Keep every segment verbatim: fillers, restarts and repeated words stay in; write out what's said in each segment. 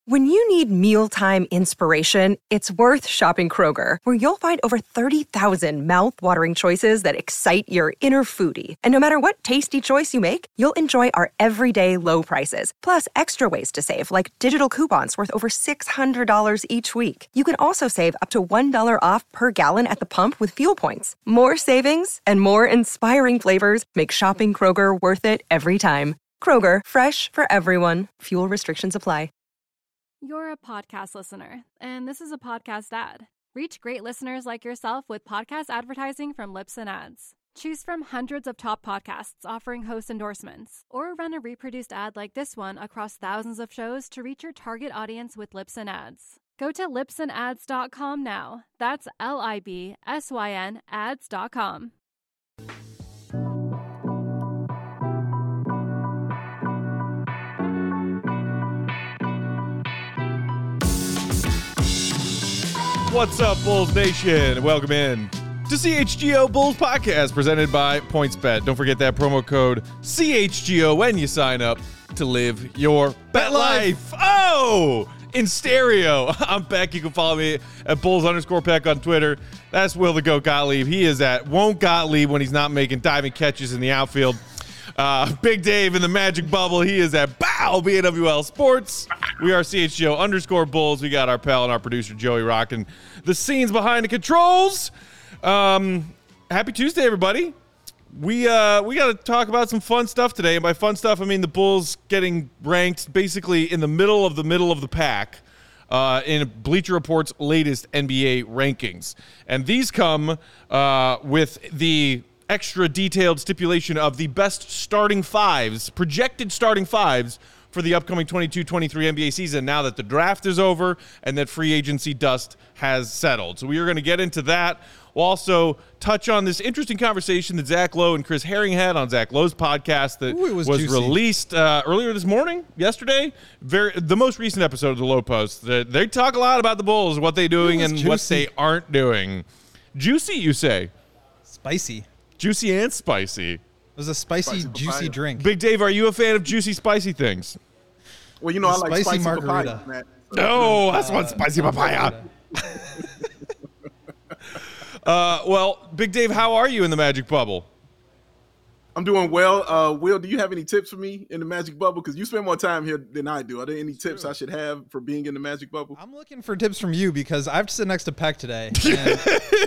When you need mealtime inspiration, it's worth shopping Kroger, where you'll find over thirty thousand mouth-watering choices that excite your inner foodie. And no matter what tasty choice you make, you'll enjoy our everyday low prices, plus extra ways to save, like digital coupons worth over six hundred dollars each week. You can also save up to one dollar off per gallon at the pump with fuel points. More savings and more inspiring flavors make shopping Kroger worth it every time. Kroger, fresh for everyone. Fuel restrictions apply. You're a podcast listener, and this is a podcast ad. Reach great listeners like yourself with podcast advertising from Libsyn Ads. Choose from hundreds of top podcasts offering host endorsements, or run a reproduced ad like this one across thousands of shows to reach your target audience with Libsyn Ads. Go to libsyn ads dot com now. That's L I B S Y N ads dot com. What's up, Bulls Nation? Welcome in to C H G O Bulls Podcast, presented by PointsBet. Don't forget that promo code C H G O when you sign up to live your bet life. Oh, in stereo. I'm Beck. You can follow me at Bulls underscore Peck on Twitter. That's Will the Goat Gottlieb. He is at Won't Gottlieb when he's not making diving catches in the outfield. Uh, Big Dave in the Magic Bubble. He is at Bow B A W L Sports. We are C H G O underscore Bulls. We got our pal and our producer Joey rocking the scenes behind the controls. Um, happy Tuesday, everybody. We uh, we got to talk about some fun stuff today. And by fun stuff, I mean the Bulls getting ranked basically in the middle of the middle of the pack uh, in Bleacher Report's latest N B A rankings. And these come uh, with the extra detailed stipulation of the best starting fives, projected starting fives for the upcoming twenty-two twenty-three N B A season now that the draft is over and that free agency dust has settled. So we are going to get into that. We'll also touch on this interesting conversation that Zach Lowe and Chris Herring had on Zach Lowe's podcast that Ooh, was, was released uh, earlier this morning, yesterday. Very the most recent episode of the Lowe Post. They, they talk a lot about the Bulls, what they're doing and juicy. what they aren't doing. Juicy, you say? Spicy. Juicy and spicy. It was a spicy, Spicy juicy papaya. drink. Big Dave, are you a fan of juicy, spicy things? Well, you know, I like Spicy spicy margarita. papaya, man. Oh, that's one spicy papaya. uh, well, Big Dave, how are you in the Magic Bubble? I'm doing well. Uh, Will, do you have any tips for me in the Magic Bubble? Because you spend more time here than I do. Are there any tips I should have for being in the Magic Bubble? I'm looking for tips from you because I have to sit next to Peck today. And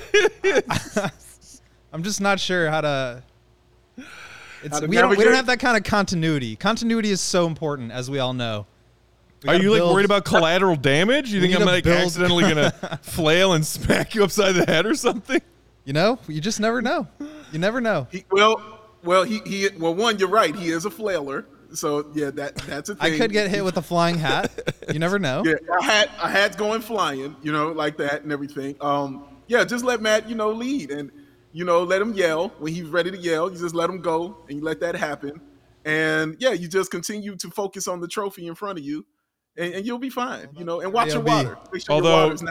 I, I'm just not sure how to. It's, How to we, don't, we navigate? don't have that kind of continuity. Continuity is so important, as we all know. We Are gotta you like build- worried about collateral damage? You We think need I'm to like build- accidentally gonna flail and smack you upside the head or something? You know, you just never know. You never know. He, well, well, he, he, well, one, you're right. He is a flailer. So, yeah, that that's a thing. I could get hit with a flying hat. You never know. Yeah, a hat, a hat's going flying, you know, like that and everything. Um, yeah, just let Matt, you know, lead and, you know, let him yell when he's ready to yell. You just let him go and you let that happen. And yeah, you just continue to focus on the trophy in front of you and, and you'll be fine, you know, and watch your A L B. water. Make sure Although- your water's not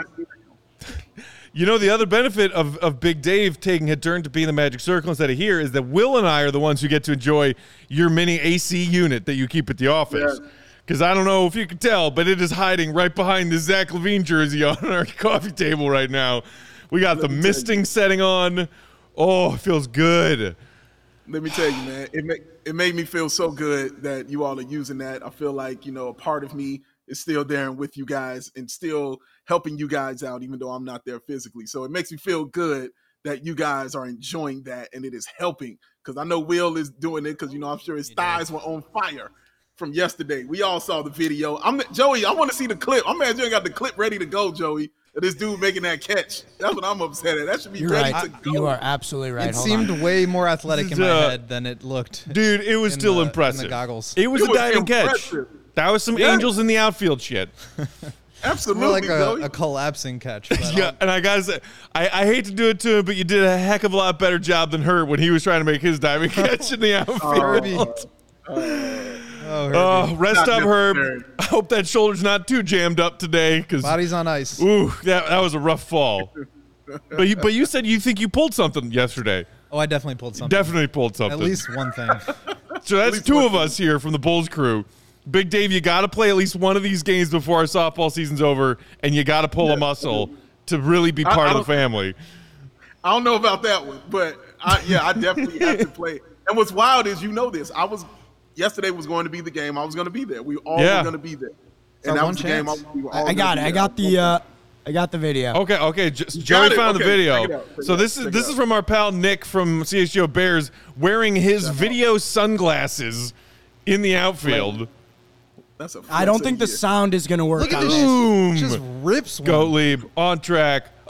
You know, the other benefit of, of Big Dave taking a turn to be in the Magic Circle instead of here is that Will and I are the ones who get to enjoy your mini A C unit that you keep at the office. Yeah. Because I don't know if you can tell, but it is hiding right behind the Zach LaVine jersey on our coffee table right now. We got the me tell misting setting on. Oh, it feels good. Let me tell you, man, it made, it made me feel so good that you all are using that. I feel like, you know, a part of me is still there and with you guys and still helping you guys out, even though I'm not there physically. So it makes me feel good that you guys are enjoying that and it is helping. Because I know Will is doing it because, you know, I'm sure his thighs were on fire from yesterday. We all saw the video. I'm Joey, I want to see the clip. I'm mad you ain't got the clip ready to go, Joey. Of this dude making that catch. That's what I'm upset at. That should be You're ready right. to go. You are absolutely right. It Hold seemed on. way more athletic in my Uh, head than it looked. Dude, it was in still the- in the impressive. goggles. It was It a was diving catch. impressive. That was some Yeah. angels in the outfield shit. Absolutely, More like a, Joey. a collapsing catch. But Yeah, and I gotta say, I, I hate to do it to him, but you did a heck of a lot better job than Hurt when he was trying to make his diving catch in the outfield. Oh, Herbie. Oh, rest Not up, Herb. necessary. I hope that shoulder's not too jammed up today, because Body's on ice. ooh, that that was a rough fall. But you, but you said you think you pulled something yesterday. Oh, I definitely pulled something. Definitely pulled something. At least one thing. So that's least two one of thing. us here from the Bulls crew Big Dave, you got to play at least one of these games before our softball season's over, and you got to pull a muscle to really be part I, of the family. I don't know about that one, but I, yeah, I definitely have to play. And what's wild is, you know this. I was yesterday was going to be the game. I was going to be there. We all yeah. were going to be there. So and that one was the chance. game. I, we were all I got it. I got the uh, I got the video. Okay, okay. J- Joey found okay. the video. Check it out. Check so it this out. is Check this it is out. from our pal Nick from C H G O Bears wearing his video sunglasses in the outfield. That's a I don't think the yeah. sound is going to work Look at on this. this. Boom. Just rips one. Gottlieb on track. Oh!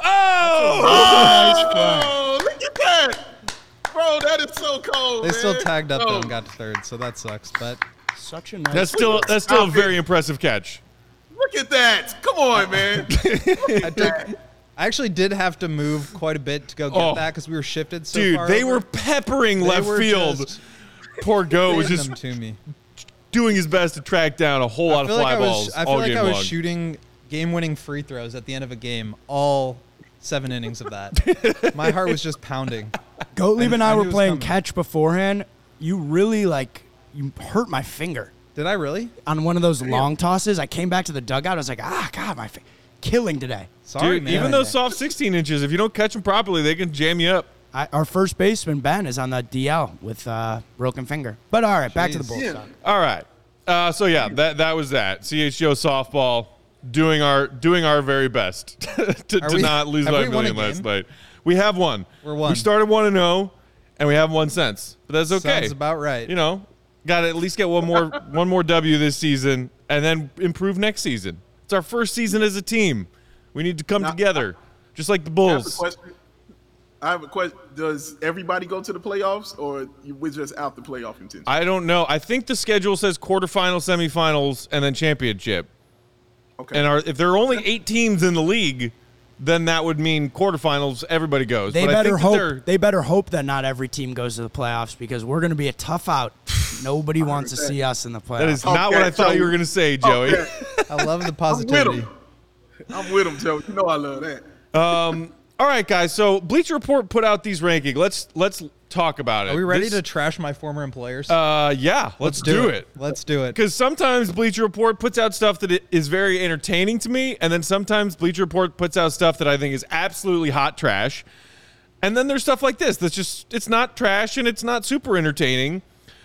Oh, look at that. Bro, that is so cold, They man. still tagged up Bro, though and got to third, so that sucks. But Such a nice. That's still that's still a Stop it. very impressive catch. Look at that. Come on, man. I took. I actually did have to move quite a bit to go get Oh. that because we were shifted so Dude, far they over. were peppering They left were field. just Poor Goat was hitting just them to me. doing his best to track down a whole lot I of feel fly like I balls was. I all feel like game I was long. shooting game-winning free throws at the end of a game, all seven innings of that. My heart was just pounding. Gottlieb I- and I, I knew were it was playing coming. catch beforehand. You really like you hurt my finger Did I really? on one of those long tosses. I came back to the dugout. I was like, ah, God, my fi- killing today. Sorry, Dude, man. even those soft sixteen inches, if you don't catch them properly, they can jam you up. I, our first baseman Ben is on the D L with uh, broken finger. But all right, back to the Jeez. Bulls. Yeah. talk. All right. Uh, so yeah, that that was that. C H G O softball doing our doing our very best to, Are to we- not lose have by we a won a million last game? night. We have won. We're one. We started one and zero, and we haven't won since. But that's okay. Sounds about right. You know, got to at least get one more one more W this season, and then improve next season. It's our first season as a team. We need to come Now- together, just like the I have a Bulls. question. I have a question. Does everybody go to the playoffs, or you- we're just out the playoff contention? I don't know. I think the schedule says quarterfinal, semifinals, and then championship. Okay. And are, if there are only eight teams in the league, then that would mean quarterfinals. Everybody goes. They but I better think that they're- hope. They better hope that not every team goes to the playoffs because we're going to be a tough out. Nobody wants to see us in the playoffs. that is not Okay, what I thought Joey. you were going to say, Joey. Okay. I love the I'm with positivity. him. I'm with him, Joe. You know I love that. All right, guys. So Bleacher Report put out these rankings. Let's let's talk about it. Are we ready This- to trash my former employers? Uh, yeah. Let's, do, it. Let's do it. Because sometimes Bleacher Report puts out stuff that is very entertaining to me, and then sometimes Bleacher Report puts out stuff that I think is absolutely hot trash. And then there's stuff like this that's just, it's not trash and it's not super entertaining,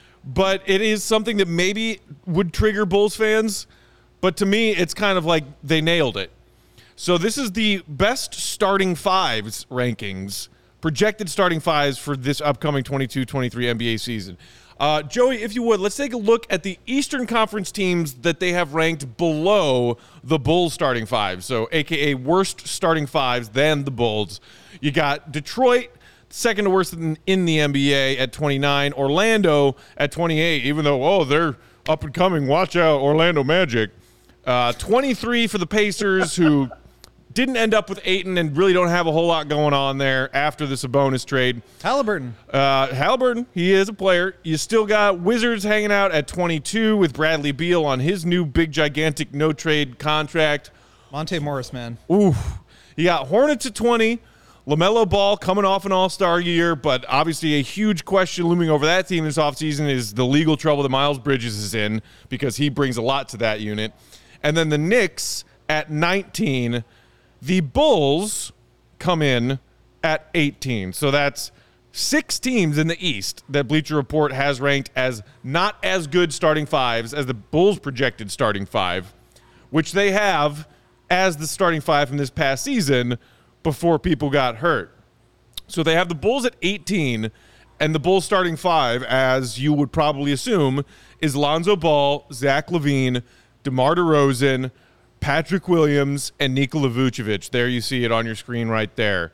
but it is something that maybe would trigger Bulls fans. But to me, it's kind of like they nailed it. So this is the best starting fives rankings, projected starting fives for this upcoming twenty-two twenty-three N B A season. Uh, Joey, if you would, let's take a look at the Eastern Conference teams that they have ranked below the Bulls starting fives. So A K A worst starting fives than the Bulls. You got Detroit, second to worst in, in the N B A at twenty-nine. Orlando at twenty-eight, even though, oh, they're up and coming. Watch out, Orlando Magic. Uh, twenty-three for the Pacers, who didn't end up with Ayton and really don't have a whole lot going on there after the Sabonis trade. Halliburton. Uh, Halliburton, he is a player. You still got Wizards hanging out at twenty-two with Bradley Beal on his new big, gigantic no-trade contract. Monte Morris, man. Ooh. You got Hornets at twenty. LaMelo Ball coming off an all-star year, but obviously a huge question looming over that team this offseason is the legal trouble that Miles Bridges is in because he brings a lot to that unit. And then the Knicks at nineteen. The Bulls come in at eighteen. So that's six teams in the East that Bleacher Report has ranked as not as good starting fives as the Bulls' projected starting five, which they have as the starting five from this past season before people got hurt. So they have the Bulls at eighteen, and the Bulls starting five, as you would probably assume, is Lonzo Ball, Zach LaVine, DeMar DeRozan, Patrick Williams, and Nikola Vucevic. There you see it on your screen right there.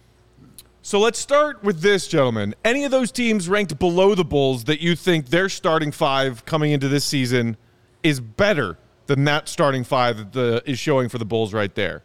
So let's start with this, gentlemen. Any of those teams ranked below the Bulls that you think their starting five coming into this season is better than that starting five that the, is showing for the Bulls right there?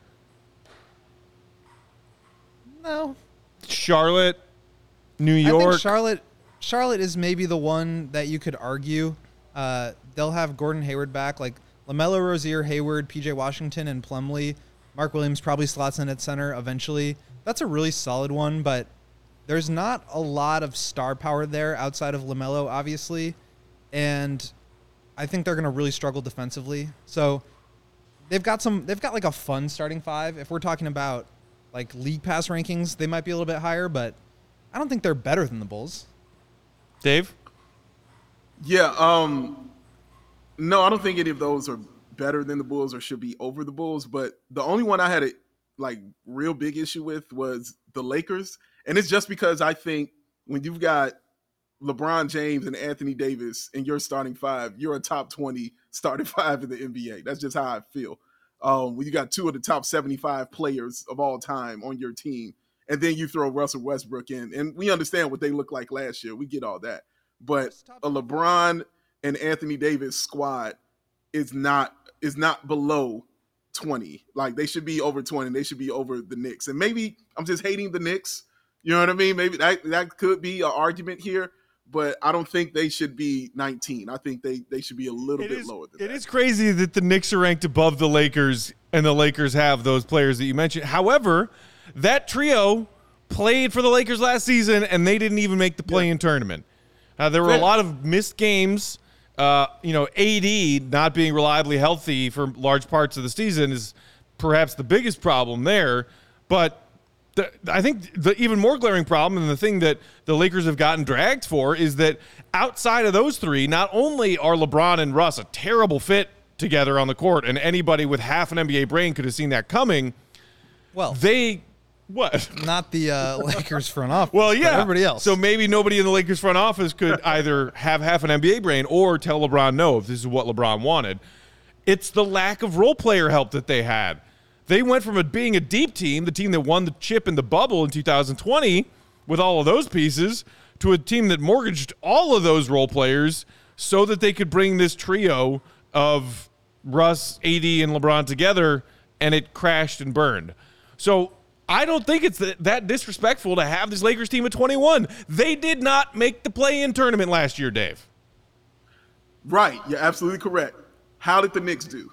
No. Charlotte, New I York. think Charlotte Charlotte is maybe the one that you could argue. Uh, they'll have Gordon Hayward back, like LaMelo, Rozier, Hayward, P J Washington, and Plumlee. Mark Williams probably slots in at center eventually. That's a really solid one, but there's not a lot of star power there outside of LaMelo, obviously. And I think they're going to really struggle defensively. So they've got some. They've got like a fun starting five. If we're talking about like league pass rankings, they might be a little bit higher, but I don't think they're better than the Bulls. Dave? Yeah. Um, no, I don't think any of those are better than the Bulls or should be over the Bulls. But the only one I had a like real big issue with was the Lakers, and it's just because I think when you've got LeBron James and Anthony Davis in your starting five, you're a top twenty starting five in the N B A. That's just how I feel. Um, when you got two of the top seventy-five players of all time on your team, and then you throw Russell Westbrook in, and we understand what they looked like last year. We get all that. But a LeBron and Anthony Davis squad is not is not below twenty. Like, they should be over twenty. They should be over the Knicks. And maybe I'm just hating the Knicks. You know what I mean? Maybe that, that could be an argument here. But I don't think they should be nineteen. I think they, they should be a little it bit is, lower than it that. It is crazy that the Knicks are ranked above the Lakers, and the Lakers have those players that you mentioned. However, that trio played for the Lakers last season, and they didn't even make the play-in yeah. tournament. Uh, there were a lot of missed games. Uh, you know, A D not being reliably healthy for large parts of the season is perhaps the biggest problem there. But the, I think the even more glaring problem, and the thing that the Lakers have gotten dragged for, is that outside of those three, not only are LeBron and Russ a terrible fit together on the court, and anybody with half an N B A brain could have seen that coming, well, they – what? Not the uh, Lakers front office. Well, yeah. Everybody else. So maybe nobody in the Lakers front office could either have half an N B A brain or tell LeBron no if this is what LeBron wanted. It's the lack of role player help that they had. They went from a, being a deep team, the team that won the chip in the bubble in two thousand twenty with all of those pieces, to a team that mortgaged all of those role players so that they could bring this trio of Russ, A D, and LeBron together, and it crashed and burned. So I don't think it's that, that disrespectful to have this Lakers team at twenty-one. They did not make the play-in tournament last year, Dave. Right. You're absolutely correct. How did the Knicks do?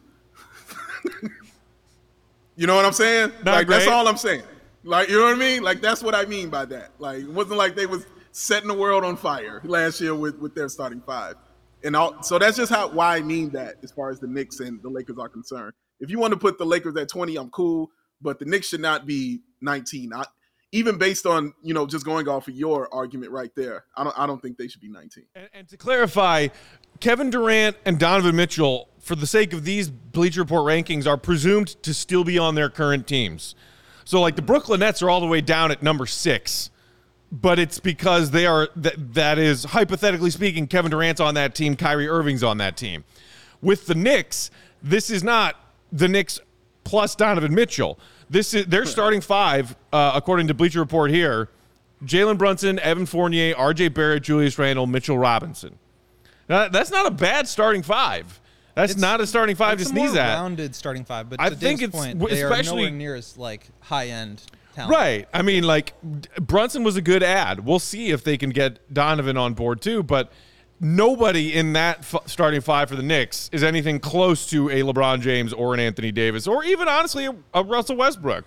You know what I'm saying? Not like, great. That's all I'm saying. Like, you know what I mean? Like, that's what I mean by that. Like, it wasn't like they was setting the world on fire last year with, with their starting five. And all, so that's just how why I mean that as far as the Knicks and the Lakers are concerned. If you want to put the Lakers at twenty, I'm cool. But the Knicks should not be nineteen. I, even based on, you know, just going off of your argument right there, I don't I don't think they should be nineteen. And, and to clarify, Kevin Durant and Donovan Mitchell, for the sake of these Bleacher Report rankings, are presumed to still be on their current teams. So, like, the Brooklyn Nets are all the way down at number six, but it's because they are that that is, hypothetically speaking, Kevin Durant's on that team, Kyrie Irving's on that team. With the Knicks, this is not the Knicks plus Donovan Mitchell. This is their starting five, uh, according to Bleacher Report here: Jalen Brunson, Evan Fournier, R J Barrett, Julius Randle, Mitchell Robinson. Now, that's not a bad starting five. That's It's- not a starting five to It's a sneeze more at. rounded starting five, but I to think Dave's it's point, w- they are especially- nowhere near as like high end talent. Right. I mean, like, Brunson was a good ad. We'll see if they can get Donovan on board too, but nobody in that f- starting five for the Knicks is anything close to a LeBron James or an Anthony Davis, or even, honestly, a, a Russell Westbrook.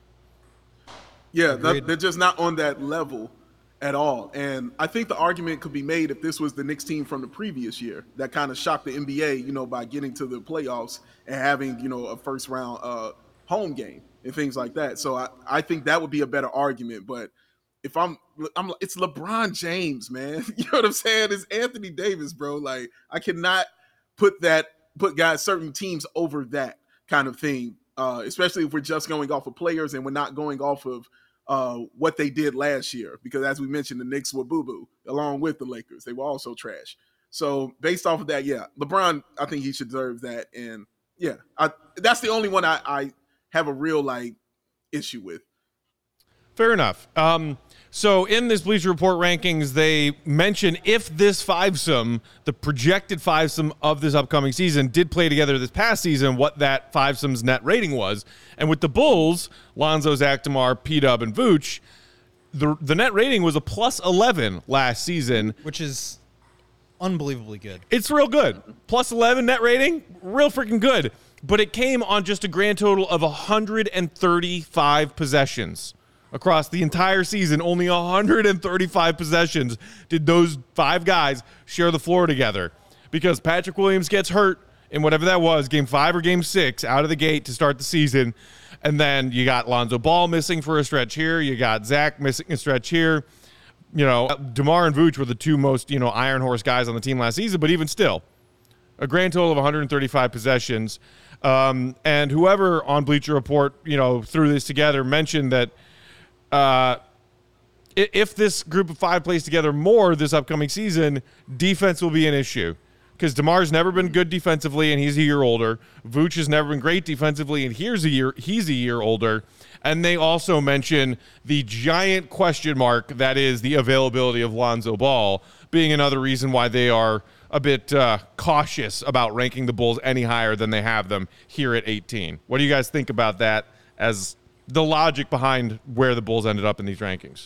Yeah, that, they're just not on that level at all. And I think the argument could be made if this was the Knicks team from the previous year that kind of shocked the N B A, you know, by getting to the playoffs and having, you know, a first round uh, home game and things like that. So I, I think that would be a better argument. But if I'm, I'm, it's LeBron James, man. You know what I'm saying? It's Anthony Davis, bro. Like, I cannot put that, put guys, certain teams over that kind of thing, uh, especially if we're just going off of players and we're not going off of uh, what they did last year. Because as we mentioned, the Knicks were boo-boo along with the Lakers. They were also trash. So based off of that, yeah, LeBron, I think he should deserve that. And yeah, I, that's the only one I, I have a real like issue with. Fair enough. Um, so in this Bleacher Report rankings, they mention if this fivesome, the projected fivesome of this upcoming season, did play together this past season, what that fivesome's net rating was. And with the Bulls, Lonzo, Zach DeMar, P-Dub, and Vooch, the, the net rating was a plus eleven last season. Which is unbelievably good. It's real good. Plus eleven net rating, real freaking good. But it came on just a grand total of one hundred thirty-five possessions. Across the entire season, only one hundred thirty-five possessions did those five guys share the floor together. because Patrick Williams gets hurt in whatever that was, game five or game six, out of the gate to start the season. And then you got Lonzo Ball missing for a stretch here. You got Zach missing a stretch here. You know, DeMar and Vooch were the two most, you know, iron horse guys on the team last season, but even still, a grand total of one hundred thirty-five possessions. Um, and whoever on Bleacher Report, you know, threw this together mentioned that uh, if this group of five plays together more this upcoming season, defense will be an issue. Because DeMar's never been good defensively, and he's a year older. Vooch has never been great defensively, and here's a year he's a year older. And they also mention the giant question mark that is the availability of Lonzo Ball, being another reason why they are a bit uh, cautious about ranking the Bulls any higher than they have them here at eighteen. What do you guys think about that as the logic behind where the Bulls ended up in these rankings?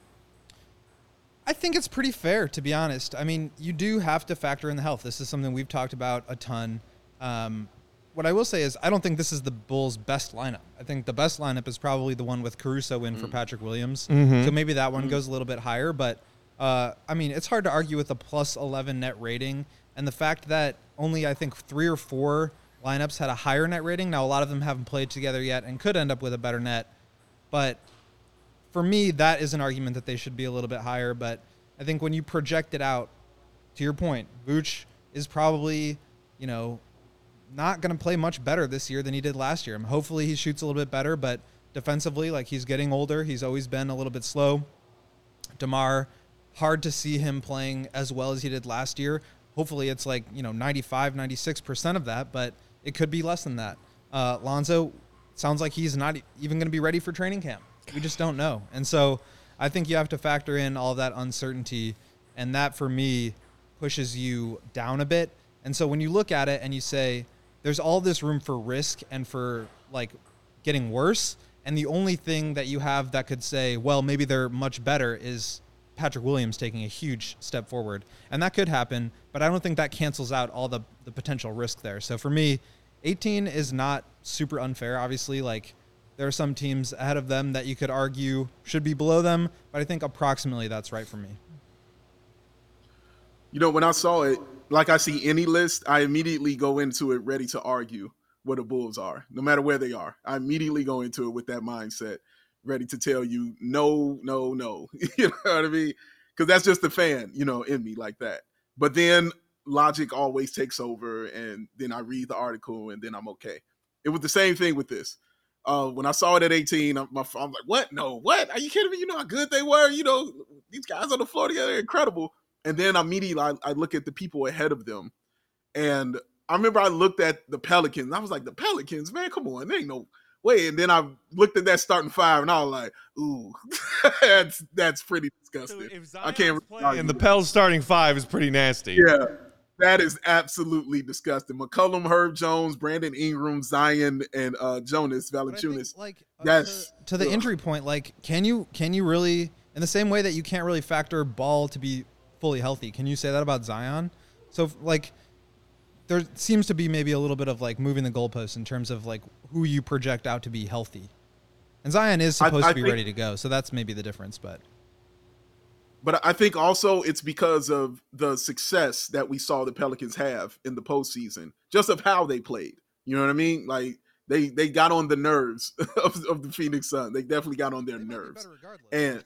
I think it's pretty fair, to be honest. I mean, you do have to factor in the health. This is something we've talked about a ton. Um, what I will say is I don't think this is the Bulls' best lineup. I think the best lineup is probably the one with Caruso in mm. for Patrick Williams. Mm-hmm. So maybe that one mm. goes a little bit higher. But, uh, I mean, it's hard to argue with a plus eleven net rating. And the fact that only, I think, three or four lineups had a higher net rating. Now, a lot of them haven't played together yet and could end up with a better net. But for me, that is an argument that they should be a little bit higher, but I think when you project it out, to your point, Vooch is probably, you know, not going to play much better this year than he did last year. I mean, hopefully he shoots a little bit better, but defensively, like, he's getting older. He's always been a little bit slow. DeMar, hard to see him playing as well as he did last year. Hopefully it's like, you know, ninety-five, ninety-six percent of that, but it could be less than that. Uh, Lonzo sounds like he's not even going to be ready for training camp. We just don't know. And so I think you have to factor in all of that uncertainty, and that, for me, pushes you down a bit. And so when you look at it and you say, there's all this room for risk and for, like, getting worse, and the only thing that you have that could say, well, maybe they're much better is Patrick Williams taking a huge step forward. And that could happen, but I don't think that cancels out all the, the potential risk there. So for me, eighteen is not super unfair. Obviously, like, there are some teams ahead of them that you could argue should be below them, but I think approximately that's right for me. You know, when I saw it, like I see any list, I immediately go into it ready to argue where the Bulls are, no matter where they are. I immediately go into it with that mindset, ready to tell you, no, no, no. You know what I mean? Because that's just the fan, you know, in me like that. But then logic always takes over, and then I read the article, and then I'm okay. It was the same thing with this. Uh, when I saw it at eighteen, I'm, my, I'm like, what? No, what? Are you kidding me? You know how good they were? You know, these guys on the floor together are incredible. And then immediately I, I look at the people ahead of them. And I remember I looked at the Pelicans. I was like, the Pelicans, man, come on. There ain't no way. And then I looked at that starting five, and I was like, ooh, that's that's pretty disgusting. So I can't really. And the Pels starting five is pretty nasty. Yeah. That is absolutely disgusting. McCollum, Herb Jones, Brandon Ingram, Zion, and uh, Jonas Valanciunas. Like, uh, that's to, to the ugh. injury point. Like, can you can you really, in the same way that you can't really factor Ball to be fully healthy, can you say that about Zion? So, like, there seems to be maybe a little bit of, like, moving the goalposts in terms of, like, who you project out to be healthy. And Zion is supposed I, I to be think, ready to go, so that's maybe the difference. But. But I think also it's because of the success that we saw the Pelicans have in the postseason, just of how they played. You know what I mean? Like, they they got on the nerves of, of the Phoenix Suns. They definitely got on their they nerves. Be and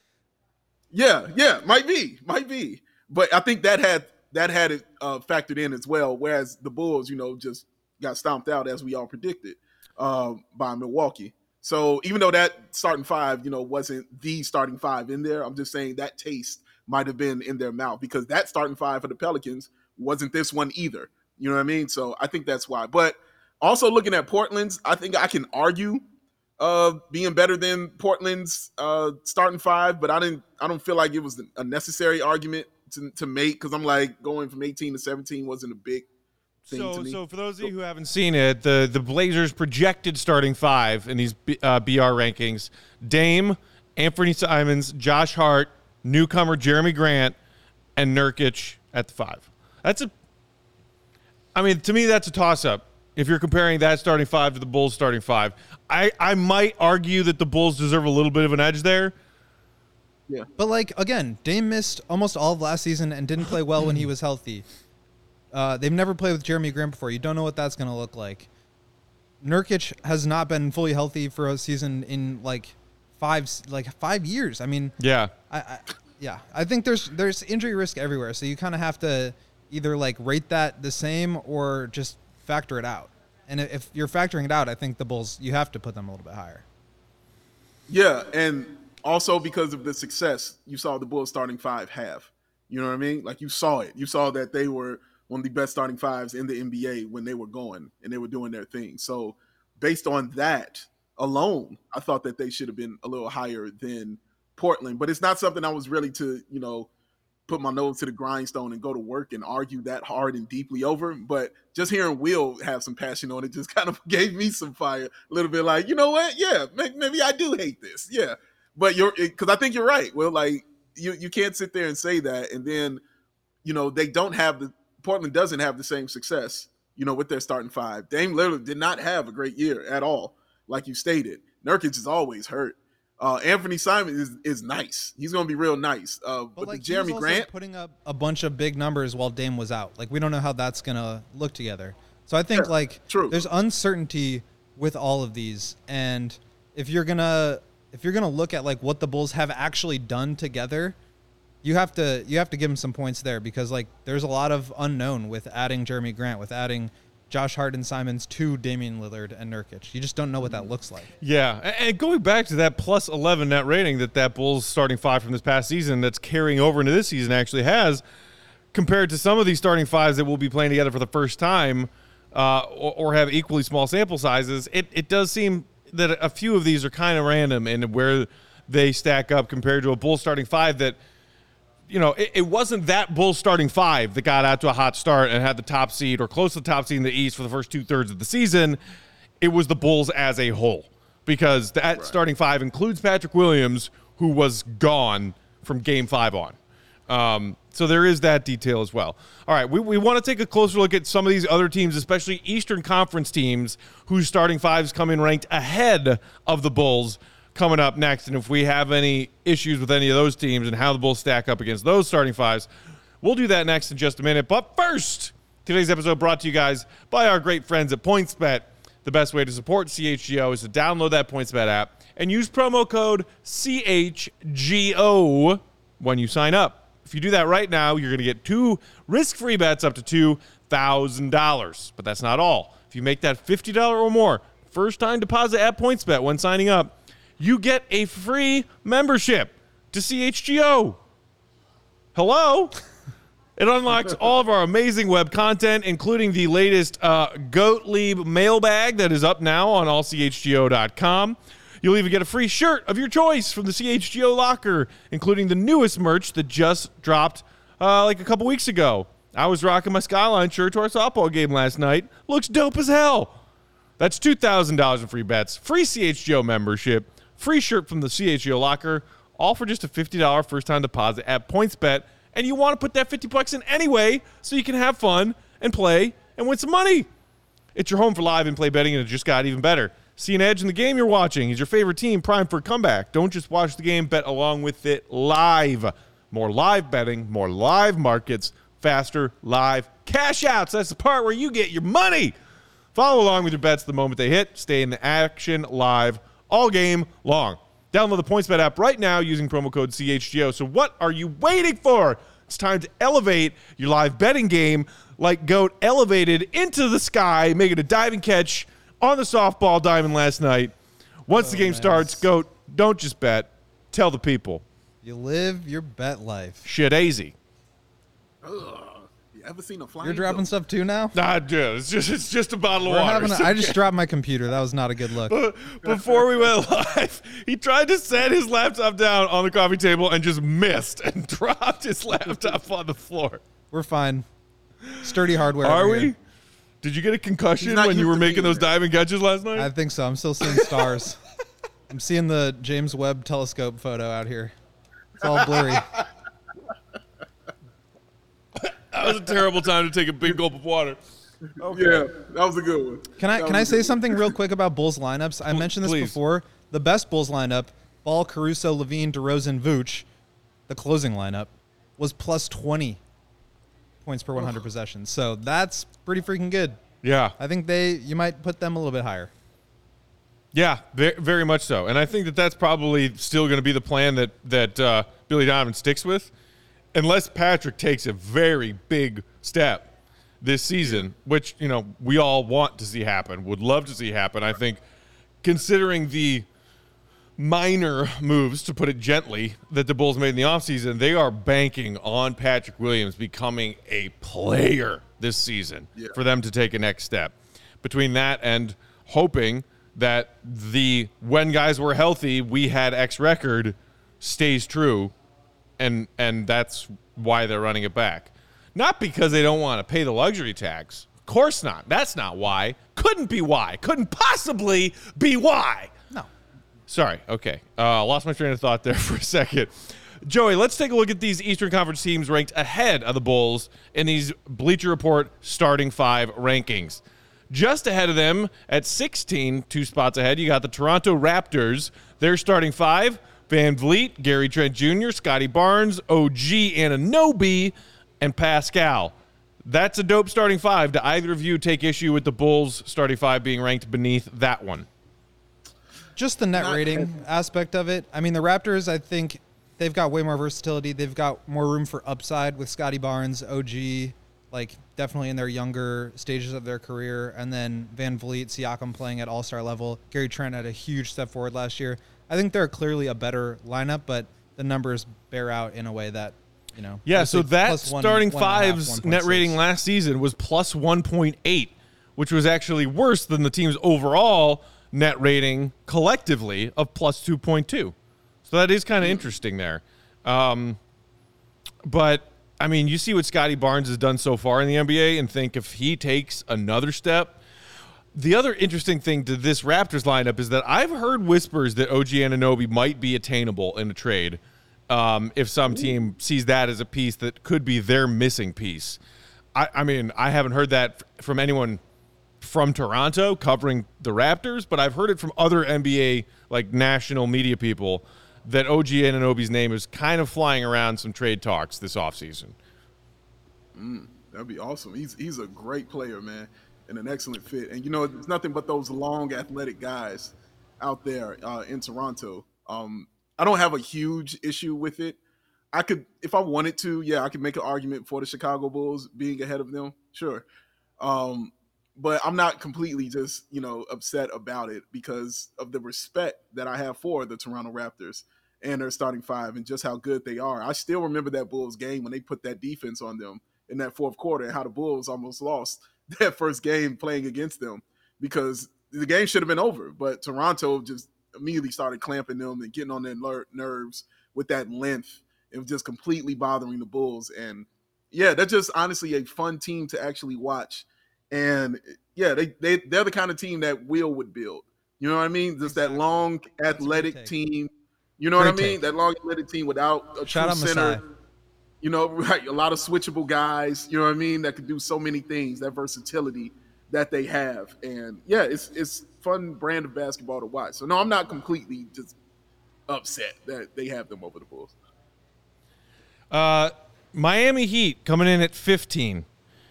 yeah, yeah, might be, might be. But I think that had that had it uh, factored in as well. Whereas the Bulls, you know, just got stomped out as we all predicted uh, by Milwaukee. So even though that starting five, you know, wasn't the starting five in there, I'm just saying that taste might have been in their mouth, because that starting five for the Pelicans wasn't this one either. You know what I mean? So I think that's why. But also looking at Portland's, I think I can argue uh, being better than Portland's uh, starting five, but I didn't. I don't feel like it was a necessary argument to, to make, because I'm like, going from eighteen to seventeen wasn't a big. So, so for those of you who haven't seen it, the, the Blazers' projected starting five in these B, uh, B R rankings: Dame, Anthony Simons, Josh Hart, newcomer Jeremy Grant, and Nurkic at the five. That's a, I mean, to me, that's a toss-up. If you're comparing that starting five to the Bulls' starting five, I, I might argue that the Bulls deserve a little bit of an edge there. Yeah, but like again, Dame missed almost all of last season and didn't play well when he was healthy. Uh, they've never played with Jeremy Grant before. You don't know what that's going to look like. Nurkic has not been fully healthy for a season in like five like five years. I mean, Yeah. I, I yeah, I think there's there's injury risk everywhere. So you kind of have to either like rate that the same or just factor it out. And if you're factoring it out, I think the Bulls, you have to put them a little bit higher. Yeah, and also because of the success you saw the Bulls starting five have. You know what I mean? Like you saw it. You saw that they were one of the best starting fives in the N B A when they were going and they were doing their thing. So based on that alone, I thought that they should have been a little higher than Portland. But it's not something I was really to, you know, put my nose to the grindstone and go to work and argue that hard and deeply over. But just hearing Will have some passion on it just kind of gave me some fire. A little bit like, you know what? Yeah, maybe I do hate this. Yeah. But you're, because I think you're right. Well, like, you, you can't sit there and say that. And then, you know, they don't have the, Portland doesn't have the same success, you know, with their starting five. Dame Lillard did not have a great year at all, like you stated. Nurkic is always hurt. Uh, Anthony Simon is is nice. He's going to be real nice. Uh, but, But like the Jeremy he was also Grant, putting up a bunch of big numbers while Dame was out. Like we don't know how that's gonna look together. So I think Yeah, like true. there's uncertainty with all of these, and if you're gonna if you're gonna look at like what the Bulls have actually done together, you have to you have to give them some points there because like there's a lot of unknown with adding Jeremy Grant, with adding Josh Hart and Simons to Damian Lillard and Nurkic. You just don't know what that looks like. Yeah, a- and going back to that plus eleven net rating that that Bulls starting five from this past season that's carrying over into this season actually has, compared to some of these starting fives that will be playing together for the first time uh, or, or have equally small sample sizes, it, it does seem that a few of these are kind of random in where they stack up compared to a Bulls starting five that, you know, it, it wasn't that Bulls starting five that got out to a hot start and had the top seed or close to the top seed in the East for the first two thirds of the season. It was the Bulls as a whole because that right. starting five includes Patrick Williams, who was gone from game five on. Um, so there is that detail as well. All right, we, we want to take a closer look at some of these other teams, especially Eastern Conference teams whose starting fives come in ranked ahead of the Bulls coming up next. And if we have any issues with any of those teams and how the Bulls stack up against those starting fives, we'll do that next in just a minute. But first, today's episode brought to you guys by our great friends at PointsBet. The best way to support C H G O is to download that PointsBet app and use promo code C H G O when you sign up. If you do that right now, you're going to get two risk-free bets up to two thousand dollars. But that's not all. If you make that fifty dollars or more first-time deposit at PointsBet when signing up, you get a free membership to C H G O. Hello? It unlocks all of our amazing web content, including the latest uh, Gottlieb mailbag that is up now on all C H G O dot com. You'll even get a free shirt of your choice from the C H G O locker, including the newest merch that just dropped uh, like a couple weeks ago. I was rocking my Skyline shirt to our softball game last night. Looks dope as hell. That's two thousand dollars in free bets, free C H G O membership, free shirt from the C H G O locker, all for just a fifty dollars first-time deposit at PointsBet. And you want to put that fifty bucks in anyway so you can have fun and play and win some money. It's your home for live and play betting, and it just got even better. See an edge in the game you're watching. Is your favorite team primed for a comeback? Don't just watch the game, bet along with it live. More live betting, more live markets, faster live cash outs. That's the part where you get your money. Follow along with your bets the moment they hit. Stay in the action live all game long. Download the PointsBet app right now using promo code C H G O. So what are you waiting for? It's time to elevate your live betting game like GOAT elevated into the sky, making a diving catch on the softball diamond last night. Once oh, the game man. starts, GOAT, don't just bet. Tell the people. You live your bet life. Shit easy. Ugh. You ever seen a flying You're dropping goat? stuff too now? Nah, dude. It's just it's just a bottle of We're water. having a, I just dropped my computer. That was not a good look. Before we went live, he tried to set his laptop down on the coffee table and just missed and dropped his laptop on the floor. We're fine. Sturdy hardware. Are we? Here. Did you get a concussion when you were making those diving catches last night? I think so. I'm still seeing stars. I'm seeing the James Webb telescope photo out here. It's all blurry. That was a terrible time to take a big gulp of water. Okay. Yeah, that was a good one. Can I that can I say something real quick about Bulls lineups? I mentioned this Please. before. The best Bulls lineup, Ball, Caruso, Levine, DeRozan, Vooch, the closing lineup, was plus twenty. points per one hundred possessions. So that's pretty freaking good. Yeah. I think they you might put them a little bit higher. Yeah, very, very much so. And I think that that's probably still going to be the plan that, that uh, Billy Donovan sticks with, unless Patrick takes a very big step this season, which, you know, we all want to see happen, would love to see happen. I think considering the minor moves, to put it gently, that the Bulls made in the offseason, they are banking on Patrick Williams becoming a player this season yeah. for them to take a next step. Between that and hoping that the when guys were healthy, we had X record stays true, and and that's why they're running it back. Not because they don't want to pay the luxury tax. Of course not. That's not why. Couldn't be why. Couldn't possibly be why. No. Sorry. Okay. Uh, lost my train of thought there for a second. Joey, let's take a look at these Eastern Conference teams ranked ahead of the Bulls in these Bleacher Report starting five rankings. Just ahead of them at sixteen, two spots ahead, you got the Toronto Raptors. They're starting five: Van Vliet, Gary Trent Junior, Scotty Barnes, O G Anunoby, and Pascal. That's a dope starting five. Do either of you take issue with the Bulls starting five being ranked beneath that one? Just the net Not rating good. aspect of it. I mean, the Raptors, I think they've got way more versatility. They've got more room for upside with Scotty Barnes, O G, like definitely in their younger stages of their career. And then Van Vliet, Siakam playing at all-star level. Gary Trent had a huge step forward last year. I think they're clearly a better lineup, but the numbers bear out in a way that, you know. Yeah, so that plus one- starting one and a half, five's one point net six. rating last season was plus one point eight, which was actually worse than the team's overall net rating collectively of plus two point two. So that is kind of interesting there. Um, but, I mean, you see what Scotty Barnes has done so far in the N B A and think if he takes another step. The other interesting thing to this Raptors lineup is that I've heard whispers that O G Anunoby might be attainable in a trade um, if some team sees that as a piece that could be their missing piece. I, I mean, I haven't heard that f- from anyone from Toronto covering the Raptors, but I've heard it from other N B A, like, national media people that O G Anunoby's name is kind of flying around some trade talks this offseason. Mm, that'd be awesome. He's he's a great player, man, and an excellent fit. And, you know, it's nothing but those long, athletic guys out there uh, in Toronto. Um, I don't have a huge issue with it. I could, if I wanted to, yeah, I could make an argument for the Chicago Bulls being ahead of them, sure. Um, but I'm not completely just, you know, upset about it because of the respect that I have for the Toronto Raptors and their starting five and just how good they are. I still remember that Bulls game when they put that defense on them in that fourth quarter and how the Bulls almost lost that first game playing against them because the game should have been over. But Toronto just immediately started clamping them and getting on their ner- nerves with that length. It was just completely bothering the Bulls. And, yeah, they're just honestly a fun team to actually watch. And, yeah, they, they, they're the kind of team that Will would build. You know what I mean? Just Exactly. that long, athletic take. team. You know Great what I mean? take. That long, athletic team without a Shout true out center. Masai. You know, right? A lot of switchable guys, you know what I mean, that could do so many things, that versatility that they have. And, yeah, it's it's fun brand of basketball to watch. So, no, I'm not completely just upset that they have them over the Bulls. Uh, Miami Heat coming in at fifteen.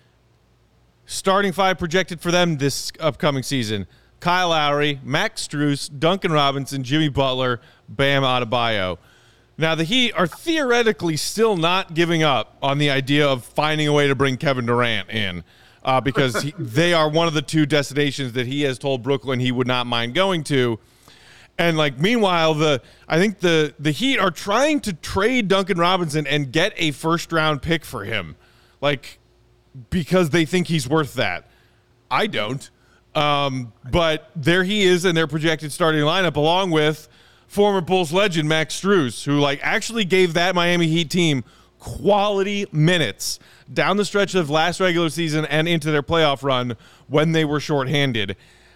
Starting five projected for them this upcoming season: Kyle Lowry, Max Strus, Duncan Robinson, Jimmy Butler, Bam Adebayo. Now, the Heat are theoretically still not giving up on the idea of finding a way to bring Kevin Durant in uh, because he, they are one of the two destinations that he has told Brooklyn he would not mind going to. And, like, meanwhile, the I think the, the Heat are trying to trade Duncan Robinson and get a first-round pick for him, like, because they think he's worth that. I don't. Um, but there he is in their projected starting lineup, along with former Bulls legend Max Strus, who, like, actually gave that Miami Heat team quality minutes down the stretch of last regular season and into their playoff run when they were shorthanded.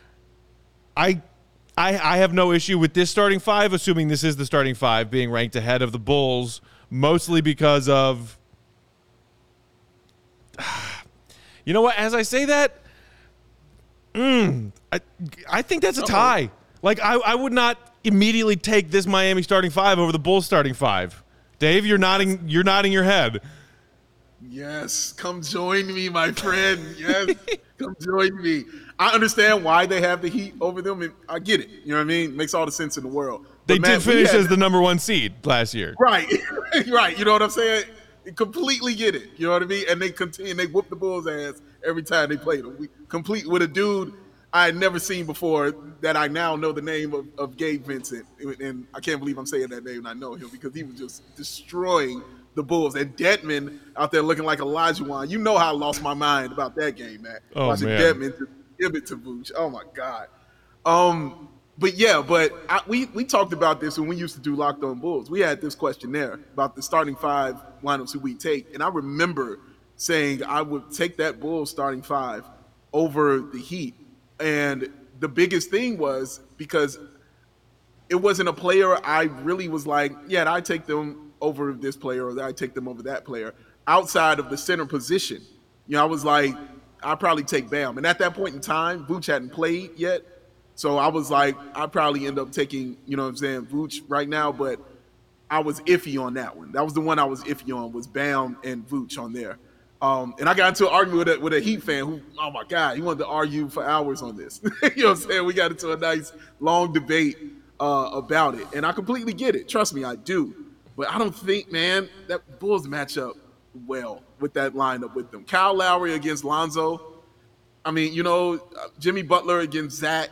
I I, I have no issue with this starting five, assuming this is the starting five, being ranked ahead of the Bulls, mostly because of, you know what, as I say that, mm, I, I think that's a tie. Like, I, I would not immediately take this Miami starting five over the Bulls starting five. Dave, you're nodding, you're nodding your head. Yes, come join me, my friend. Yes, come join me. I understand why they have the heat over them, and I get it. You know what I mean? Makes all the sense in the world. They But did Matt, we finish had- as the number one seed last year. Right, right. You know what I'm saying? Completely get it. You know what I mean? And they continue. They whoop the Bulls' ass every time they played them. We complete with a dude I had never seen before that I now know the name of, of Gabe Vincent, and I can't believe I'm saying that name and I know him because he was just destroying the Bulls. And Detman out there looking like Olajuwon. You know how I lost my mind about that game, man. Oh, Watching man. Detman just give it to Vooch. Oh my God. Um. But yeah, but I, we we talked about this when we used to do Locked On Bulls. We had this questionnaire about the starting five lineups who we take, and I remember saying I would take that Bulls starting five over the Heat. And the biggest thing was because it wasn't a player I really was like, yeah, I'd take them over this player or I'd take them over that player. Outside of the center position, you know, I was like, I'd probably take Bam. And at that point in time, Vooch hadn't played yet. So I was like, I'd probably end up taking, you know what I'm saying, Vooch right now, but I was iffy on that one. That was the one I was iffy on, was Bam and Vooch on there. Um, and I got into an argument with a, with a Heat fan who, oh my God, he wanted to argue for hours on this. You know what I'm saying? We got into a nice long debate uh, about it. And I completely get it. Trust me, I do. But I don't think, man, that Bulls match up well with that lineup with them. Kyle Lowry against Lonzo. I mean, you know, Jimmy Butler against Zach.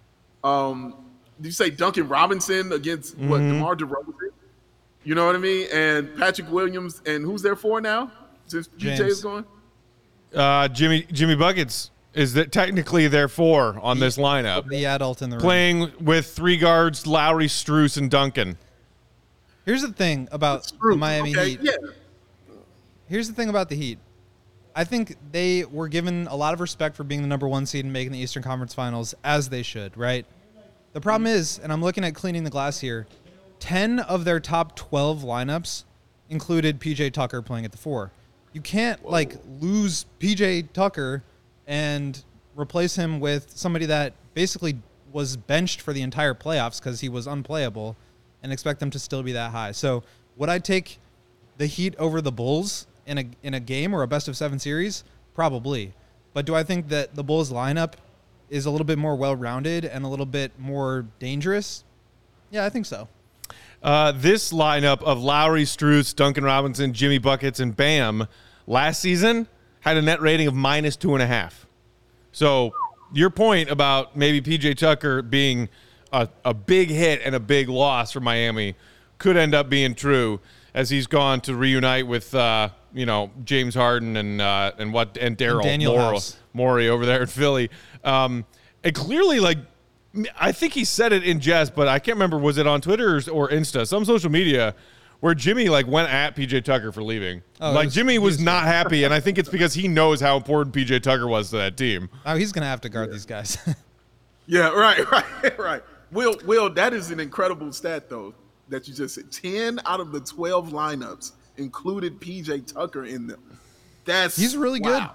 Um, did you say Duncan Robinson against what, Mm-hmm. DeMar DeRozan? You know what I mean? And Patrick Williams, and who's there for now? Since G J James. is gone? Uh, Jimmy Jimmy Buckets is that technically there four on this lineup, The adult in the room. playing with three guards: Lowry, Strus, and Duncan. Here's the thing about the True. Miami Okay, Heat. yeah. Here's the thing about the Heat. I think they were given a lot of respect for being the number one seed and making the Eastern Conference Finals, as they should, right? The problem is, and I'm looking at cleaning the glass here, ten of their top twelve lineups included P J Tucker playing at the four. You can't, like, lose P J Tucker and replace him with somebody that basically was benched for the entire playoffs because he was unplayable and expect them to still be that high. So would I take the Heat over the Bulls in a in a game or a best of seven series? Probably. But do I think that the Bulls lineup is a little bit more well-rounded and a little bit more dangerous? Yeah, I think so. Uh, this lineup of Lowry, Strus, Duncan Robinson, Jimmy Buckets, and Bam last season had a net rating of minus two and a half. So your point about maybe P J Tucker being a, a big hit and a big loss for Miami could end up being true, as he's gone to reunite with uh, you know James Harden and uh, and what and Daryl Daniel Morey, House. Morey over there in Philly. Um, and clearly, like, I think he said it in jest, but I can't remember, was it on Twitter or Insta, some social media, where Jimmy like went at P J Tucker for leaving. Oh, it like was- Jimmy was he was- not happy, and I think it's because he knows how important P J Tucker was to that team. Oh, he's going to have to guard these guys. Yeah, right, right, right. Will, Will, that is an incredible stat, though, that you just said. ten out of the twelve lineups included P J Tucker in them. That's He's really wow.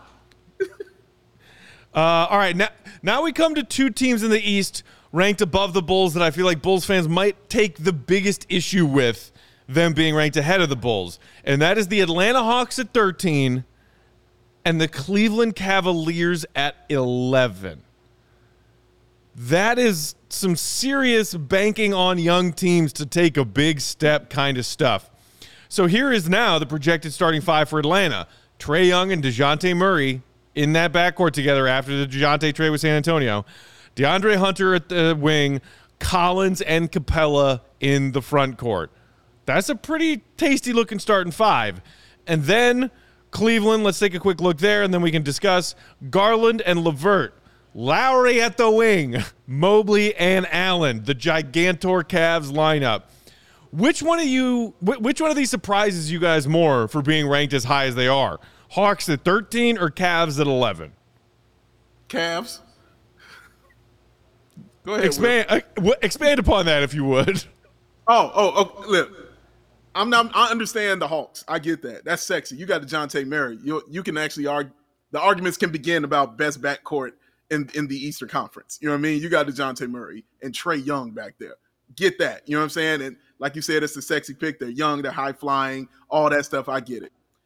Uh, all right, now now we come to two teams in the East ranked above the Bulls that I feel like Bulls fans might take the biggest issue with them being ranked ahead of the Bulls, and that is the Atlanta Hawks at thirteen and the Cleveland Cavaliers at eleven. That is some serious banking on young teams to take a big step kind of stuff. So here is now the projected starting five for Atlanta. Trae Young and DeJounte Murray in that backcourt together after the DeJounte trade with San Antonio. DeAndre Hunter at the wing, Collins and Capella in the front court. That's a pretty tasty looking starting five. And then Cleveland, let's take a quick look there, and then we can discuss Garland and LeVert. Lowry at the wing, Mobley and Allen, the Gigantor Cavs lineup. Which one of you, which one of these surprises you guys more for being ranked as high as they are? Hawks at thirteen or Cavs at eleven? Cavs. Go ahead. Expand, uh, w- expand upon that if you would. Oh, oh, oh, look. I'm not. I understand the Hawks. I get that. That's sexy. You got DeJounte Murray. You you can actually argue. The arguments can begin about best backcourt in in the Eastern Conference. You know what I mean? You got DeJounte Murray and Trae Young back there. Get that. You know what I'm saying? And like you said, it's a sexy pick. They're young. They're high flying. All that stuff. I get it.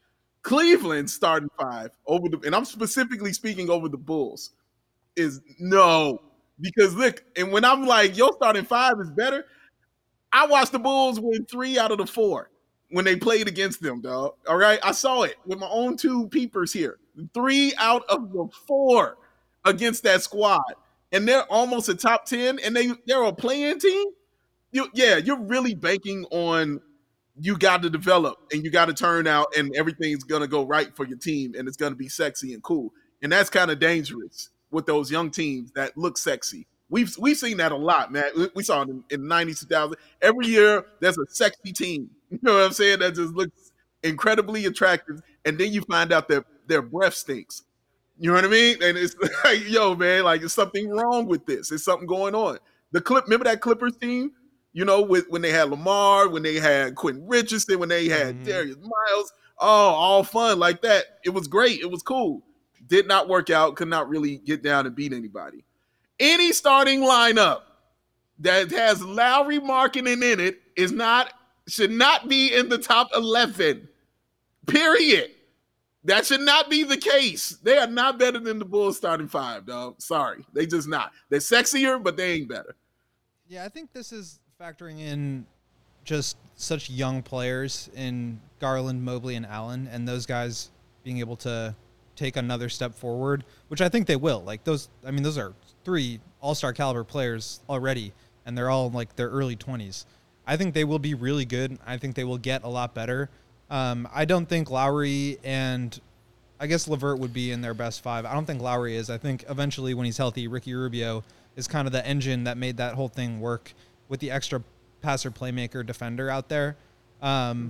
Cleveland starting five over the, and I'm specifically speaking over the Bulls, is no. Because look, and when I'm like, your starting five is better, I watched the Bulls win three out of the four when they played against them, dog. All right, I saw it with my own two peepers here. Three out of the four against that squad, and they're almost a top ten, and they they're a playing team. You, yeah, you're really banking on you got to develop and you got to turn out, and everything's gonna go right for your team, and it's gonna be sexy and cool, and that's kind of dangerous with those young teams that look sexy. We've we've seen that a lot, man. We saw it in, in the nineties, two thousand. Every year, there's a sexy team. You know what I'm saying? That just looks incredibly attractive. And then you find out that their breath stinks. You know what I mean? And it's like, yo, man, like, there's something wrong with this. There's something going on. The clip, remember that Clippers team? You know, with when they had Lamar, when they had Quentin Richardson, when they had mm-hmm. Darius Miles. Oh, all fun like that. It was great. It was cool. Did not work out. Could not really get down and beat anybody. Any starting lineup that has Lowry Markkanen in it is not should not be in the top eleven. Period. That should not be the case. They are not better than the Bulls starting five, dog. Sorry. They just not. They're sexier, but they ain't better. Yeah, I think this is factoring in just such young players in Garland, Mobley, and Allen, and those guys being able to take another step forward, which I think they will. Like those, I mean, those are three all-star caliber players already, and they're all in like their early twenties. I think they will be really good. I think they will get a lot better. Um, I don't think Lowry and I guess LeVert would be in their best five. I don't think Lowry is. I think eventually when he's healthy, Ricky Rubio is kind of the engine that made that whole thing work with the extra passer, playmaker, defender out there. Um,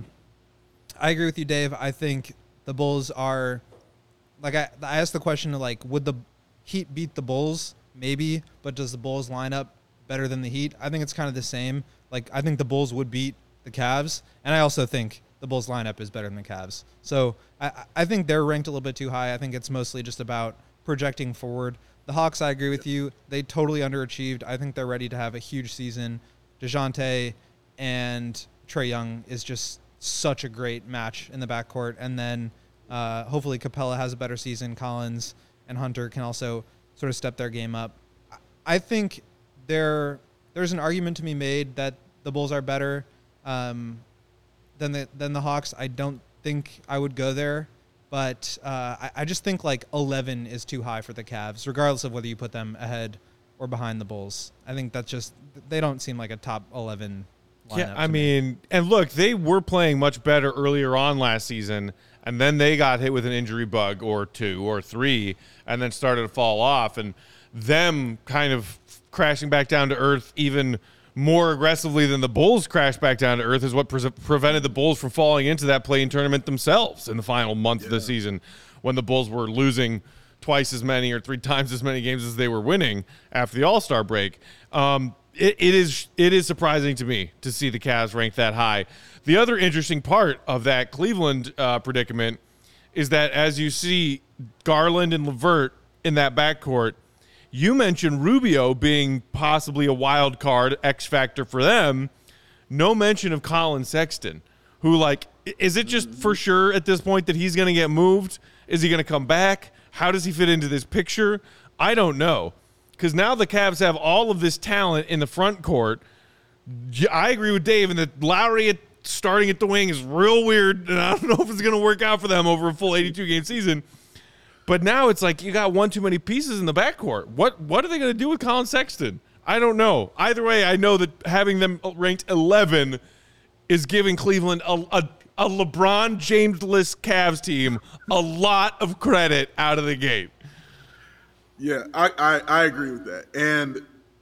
I agree with you, Dave. I think the Bulls are, like I, I asked the question of like, would the Heat beat the Bulls? Maybe, but does the Bulls line up better than the Heat? I think it's kind of the same. Like, I think the Bulls would beat the Cavs, and I also think the Bulls lineup is better than the Cavs. So I, I think they're ranked a little bit too high. I think it's mostly just about projecting forward. The Hawks, I agree with you. They totally underachieved. I think they're ready to have a huge season. DeJounte and Trae Young is just such a great match in the backcourt. And then uh, hopefully Capella has a better season. Collins and Hunter can also sort of step their game up. I think there there's an argument to be made that the Bulls are better um, than the than the Hawks. I don't think I would go there, but uh, I, I just think like eleven is too high for the Cavs, regardless of whether you put them ahead or behind the Bulls. I think that's just, they don't seem like a top eleven lineup. Yeah, I mean, me. And look, they were playing much better earlier on last season, and then they got hit with an injury bug or two or three, and then started to fall off, and them kind of crashing back down to earth even more aggressively than the Bulls crashed back down to earth is what pre- prevented the Bulls from falling into that play-in tournament themselves in the final month yeah. of the season, when the Bulls were losing twice as many or three times as many games as they were winning after the All-Star break. Um, it, it is it is surprising to me to see the Cavs ranked that high. The other interesting part of that Cleveland uh, predicament is that as you see Garland and LeVert in that backcourt, you mentioned Rubio being possibly a wild card X factor for them. No mention of Colin Sexton, who, like, is it just for sure at this point that he's going to get moved? Is he going to come back? How does he fit into this picture? I don't know. Because now the Cavs have all of this talent in the front court. I agree with Dave in that Lowry at, starting at the wing is real weird, and I don't know if it's going to work out for them over a full eighty-two game season. But now it's like you got one too many pieces in the backcourt. What what are they going to do with Colin Sexton? I don't know. Either way, I know that having them ranked eleven is giving Cleveland a, a, a LeBron James-less Cavs team a lot of credit out of the gate. Yeah, I, I, I agree with that. And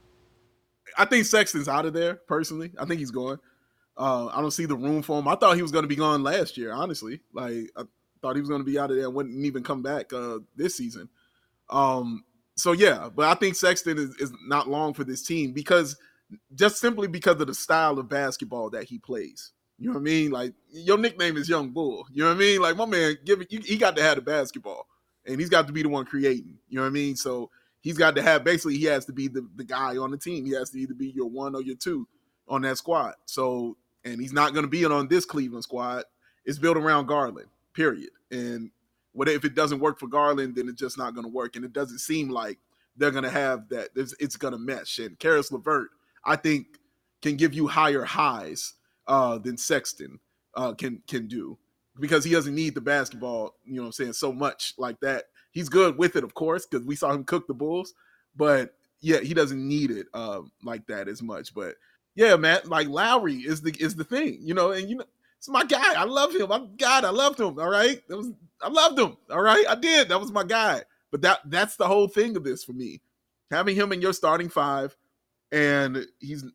I think Sexton's out of there, personally. I think he's going. Uh, I don't see the room for him. I thought he was going to be gone last year, honestly. Like, I thought he was going to be out of there and wouldn't even come back uh, this season. Um, so, yeah, but I think Sexton is, is not long for this team because just simply because of the style of basketball that he plays. You know what I mean? Like, your nickname is Young Bull. You know what I mean? Like, my man, give it, he got to have the basketball, and he's got to be the one creating. You know what I mean? So he's got to have, basically, he has to be the, the guy on the team. He has to either be your one or your two on that squad. So, and he's not going to be on this Cleveland squad. It's built around Garland. period. And what if it doesn't work for Garland, then it's just not going to work. And it doesn't seem like they're going to have that. It's, it's going to mesh. And Karis LeVert, I think, can give you higher highs uh, than Sexton uh, can can do, because he doesn't need the basketball, you know what I'm saying, so much like that. He's good with it, of course, because we saw him cook the Bulls. But, yeah, he doesn't need it uh, like that as much. But, yeah, man, like Lowry is the is the thing, you know, and, you know, it's my guy. I love him. I'm God, I loved him, all right? That was I loved him, all right? I did. That was my guy. But that that's the whole thing of this for me. Having him in your starting five, and he's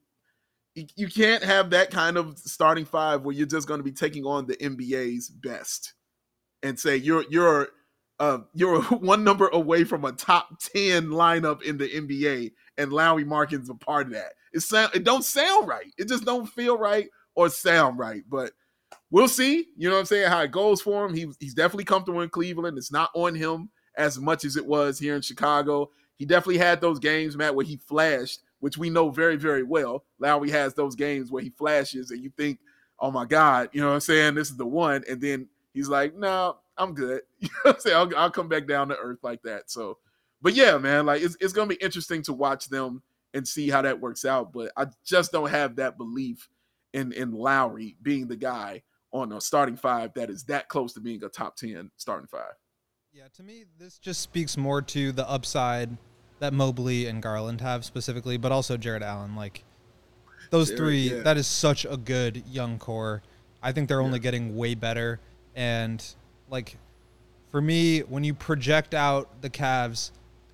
you can't have that kind of starting five where you're just going to be taking on the N B A's best and say you're you're uh, you're one number away from a top ten lineup in the N B A, and Lauri Markkanen a part of that. It sound it don't sound right. It just don't feel right or sound right. But we'll see. You know what I'm saying? How it goes for him. He, he's definitely comfortable in Cleveland. It's not on him as much as it was here in Chicago. He definitely had those games, Matt, where he flashed, which we know very, very well. Lowry has those games where he flashes and you think, oh, my God, you know what I'm saying? This is the one. And then he's like, no, I'm good. You know what I'm saying? I'll, I'll come back down to earth like that. So, but yeah, man, like it's, it's going to be interesting to watch them and see how that works out. But I just don't have that belief in, in Lowry being the guy on a starting five that is that close to being a top ten starting five. Yeah, to me, this just speaks more to the upside that Mobley and Garland have specifically, but also Jared Allen. Like, those Jared, three, yeah. that is such a good young core. I think they're only Yeah. getting way better. And, like, for me, when you project out the Cavs,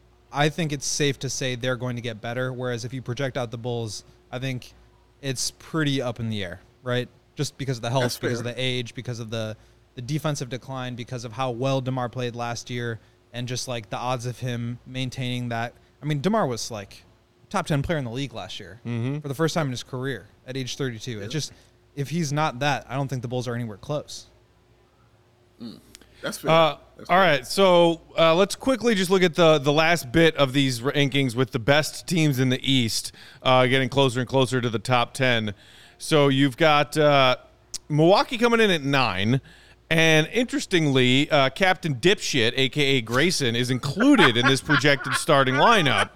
I think it's safe to say they're going to get better, whereas if you project out the Bulls, I think it's pretty up in the air, right? Just because of the health, That's because fair. of the age, because of the, the defensive decline, because of how well DeMar played last year, and just, like, the odds of him maintaining that. I mean, DeMar was, like, top ten player in the league last year Mm-hmm. for the first time in his career at age thirty-two. It's just, if he's not that, I don't think the Bulls are anywhere close. That's fair. Uh, That's all fair. right, so uh, let's quickly just look at the the last bit of these rankings with the best teams in the East uh, getting closer and closer to the top ten. So you've got uh, Milwaukee coming in at nine, and interestingly, uh, Captain Dipshit, a k a. Grayson, is included in this projected starting lineup.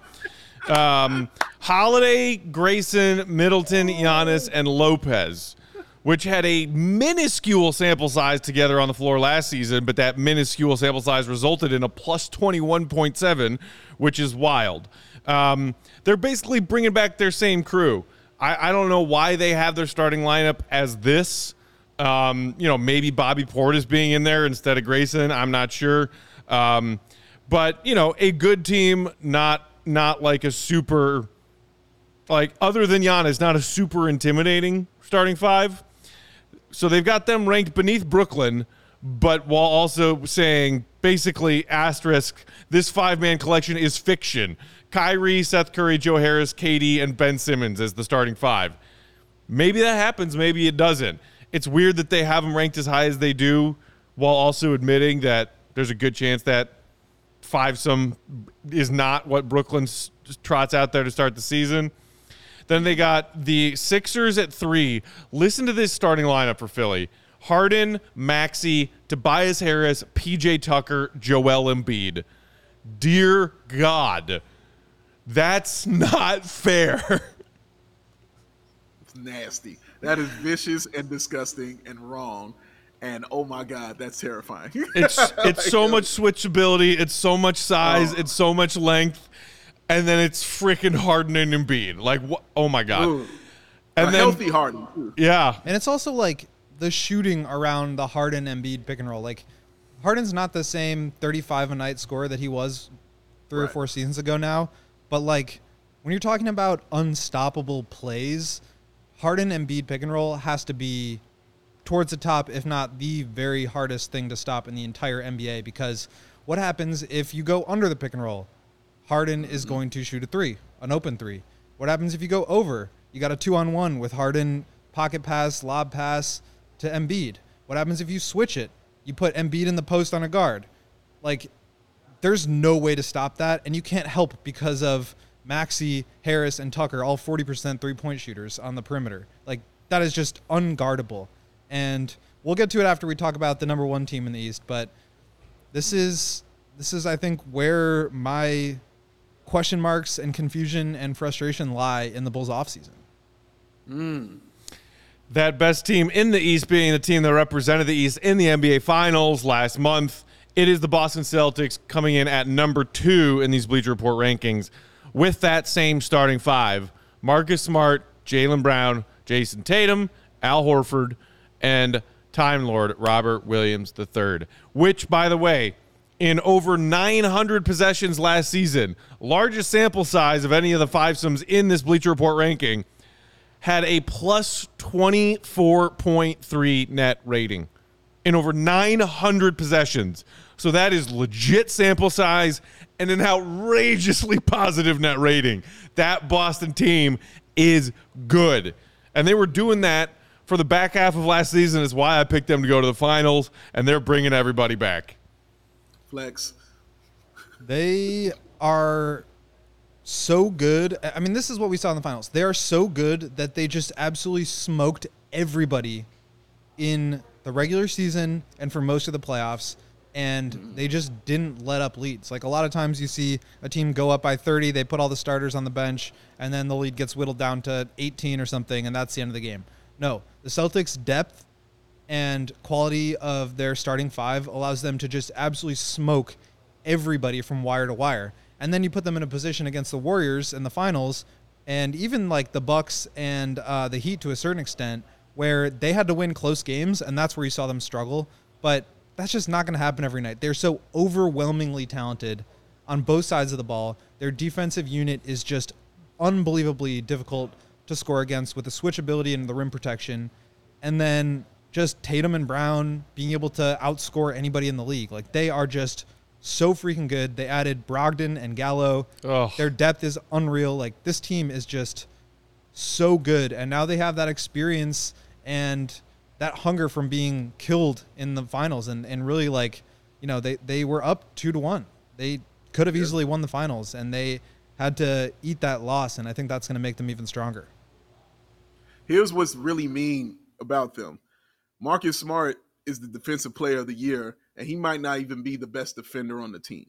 Um, Holiday, Grayson, Middleton, Giannis, and Lopez, which had a minuscule sample size together on the floor last season, but that minuscule sample size resulted in a plus twenty-one point seven, which is wild. Um, they're basically bringing back their same crew. I, I don't know why they have their starting lineup as this. Um, you know, maybe Bobby Portis being in there instead of Grayson. I'm not sure. Um, but, you know, a good team, not not like a super, like other than Giannis, not a super intimidating starting five. So they've got them ranked beneath Brooklyn, but while also saying basically asterisk, this five-man collection is fiction. Kyrie, Seth Curry, Joe Harris, K D, and Ben Simmons as the starting five. Maybe that happens, maybe it doesn't. It's weird that they have them ranked as high as they do while also admitting that there's a good chance that five-some is not what Brooklyn s- trots out there to start the season. Then they got the Sixers at three. Listen to this starting lineup for Philly. Harden, Maxey, Tobias Harris, P J Tucker, Joel Embiid. Dear God, that's not fair. It's nasty. That is vicious and disgusting and wrong. And oh my God, that's terrifying. It's it's so much switchability. It's so much size. Oh. It's so much length. And then it's freaking Harden and Embiid. Like, what? Oh, my God. Ooh. And a then, healthy Harden, too. yeah. And it's also like the shooting around the Harden Embiid pick and roll. Like, Harden's not the same thirty-five a night scorer that he was three or Right. four seasons ago now. But like, when you're talking about unstoppable plays, Harden Embiid pick and roll has to be towards the top, if not the very hardest thing to stop in the entire N B A. Because what happens if you go under the pick and roll? Harden is going to shoot a three, an open three. What happens if you go over? You got a two-on-one with Harden, pocket pass, lob pass to Embiid. What happens if you switch it? You put Embiid in the post on a guard. Like, there's no way to stop that, and you can't help because of Maxey, Harris, and Tucker, all forty percent three-point shooters on the perimeter. Like, that is just unguardable. And we'll get to it after we talk about the number one team in the East. But this is this is I think where my question marks and confusion and frustration lie in the Bulls offseason. Mm. That best team in the East being the team that represented the East in the N B A Finals last month. It is the Boston Celtics coming in at number two in these Bleacher Report rankings with that same starting five. Marcus Smart, Jaylen Brown, Jason Tatum, Al Horford, and Time Lord Robert Williams the third, which, by the way, in over nine hundred possessions last season, largest sample size of any of the fivesomes in this Bleacher Report ranking, had a plus twenty-four point three net rating in over nine hundred possessions. So that is legit sample size and an outrageously positive net rating. That Boston team is good. And they were doing that for the back half of last season. Is why I picked them to go to the finals, and they're bringing everybody back. Flex. They are so good. I mean, this is what we saw in the finals. They are so good that they just absolutely smoked everybody in the regular season and for most of the playoffs, and they just didn't let up leads. Like, a lot of times you see a team go up by thirty, they put all the starters on the bench, and then the lead gets whittled down to eighteen or something, and that's the end of the game. No, the Celtics' depth and quality of their starting five allows them to just absolutely smoke everybody from wire to wire. And then you put them in a position against the Warriors in the finals, and even like the Bucks and uh, the Heat to a certain extent, where they had to win close games, and that's where you saw them struggle. But that's just not going to happen every night. They're so overwhelmingly talented on both sides of the ball. Their defensive unit is just unbelievably difficult to score against with the switchability and the rim protection. And then just Tatum and Brown being able to outscore anybody in the league. Like, they are just so freaking good. They added Brogdon and Gallo. Oh. Their depth is unreal. Like, this team is just so good. And now they have that experience and that hunger from being killed in the finals. And, and really, like, you know, they, they were up two to one. They could have easily won the finals, and they had to eat that loss. And I think that's going to make them even stronger. Here's what's really mean about them. Marcus Smart is the defensive player of the year, and he might not even be the best defender on the team.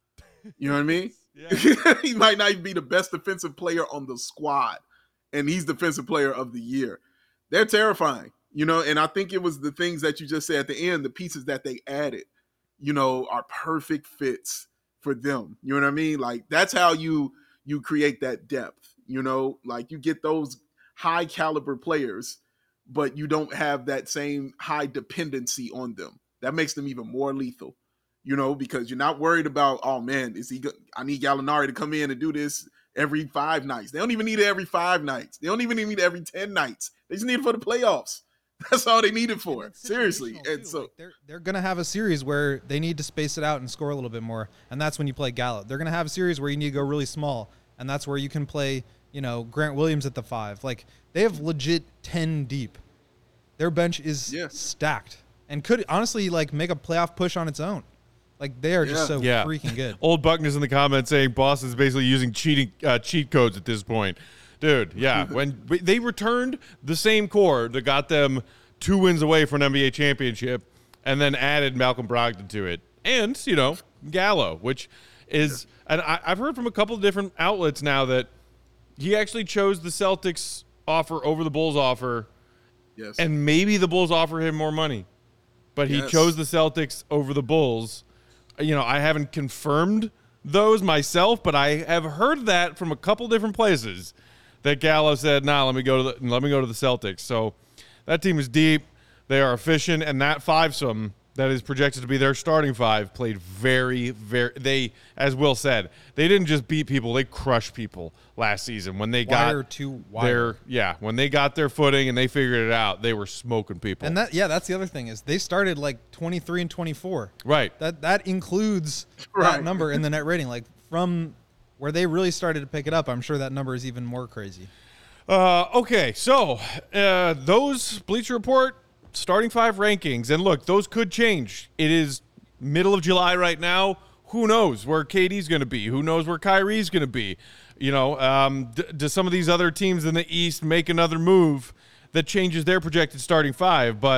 You know what I mean? Yeah. He might not even be the best defensive player on the squad, and he's defensive player of the year. They're terrifying, you know, and I think it was the things that you just said at the end, the pieces that they added, you know, are perfect fits for them. You know what I mean? Like, that's how you you create that depth, you know, like you get those high caliber players, but you don't have that same high dependency on them. That makes them even more lethal, you know, because you're not worried about, oh man, is he go- I need Gallinari to come in and do this every five nights. They don't even need it every five nights. They don't even need it every ten nights. They just need it for the playoffs. That's all they need it for. Seriously. And so like they're they're gonna have a series where they need to space it out and score a little bit more, and that's when you play Gallo. They're gonna have a series where you need to go really small, and that's where you can play, you know, Grant Williams at the five. Like, they have legit ten deep. Their bench is yeah. stacked and could honestly like make a playoff push on its own. Like, they are just Yeah. so Yeah. freaking good. Old Buckner's in the comments saying Boston's basically using cheating uh, cheat codes at this point. Dude, yeah. When they returned the same core that got them two wins away from an N B A championship and then added Malcolm Brogdon to it. And, you know, Gallo, which is – and I, I've heard from a couple of different outlets now that he actually chose the Celtics offer over the Bulls offer. yes. And maybe the Bulls offer him more money. But he Yes. chose the Celtics over the Bulls. You know, I haven't confirmed those myself, but I have heard that from a couple different places that Gallo said, nah, let me go to the let me go to the Celtics. So that team is deep. They are efficient, and that fivesome that is projected to be their starting five played very, very – they, as Will said, they didn't just beat people. They crushed people last season. When they Wire got to wire. their – yeah, when they got their footing and they figured it out, they were smoking people. And that, yeah, that's the other thing is they started like twenty-three and twenty-four. Right. That that includes Right. that number in the net rating. Like, from where they really started to pick it up, I'm sure that number is even more crazy. Uh, okay, so uh, those Bleacher Report starting five rankings, and look, those could change. It is middle of July right now. Who knows where K D's going to be? Who knows where Kyrie's going to be? You know, um, d- do some of these other teams in the East make another move that changes their projected starting five? But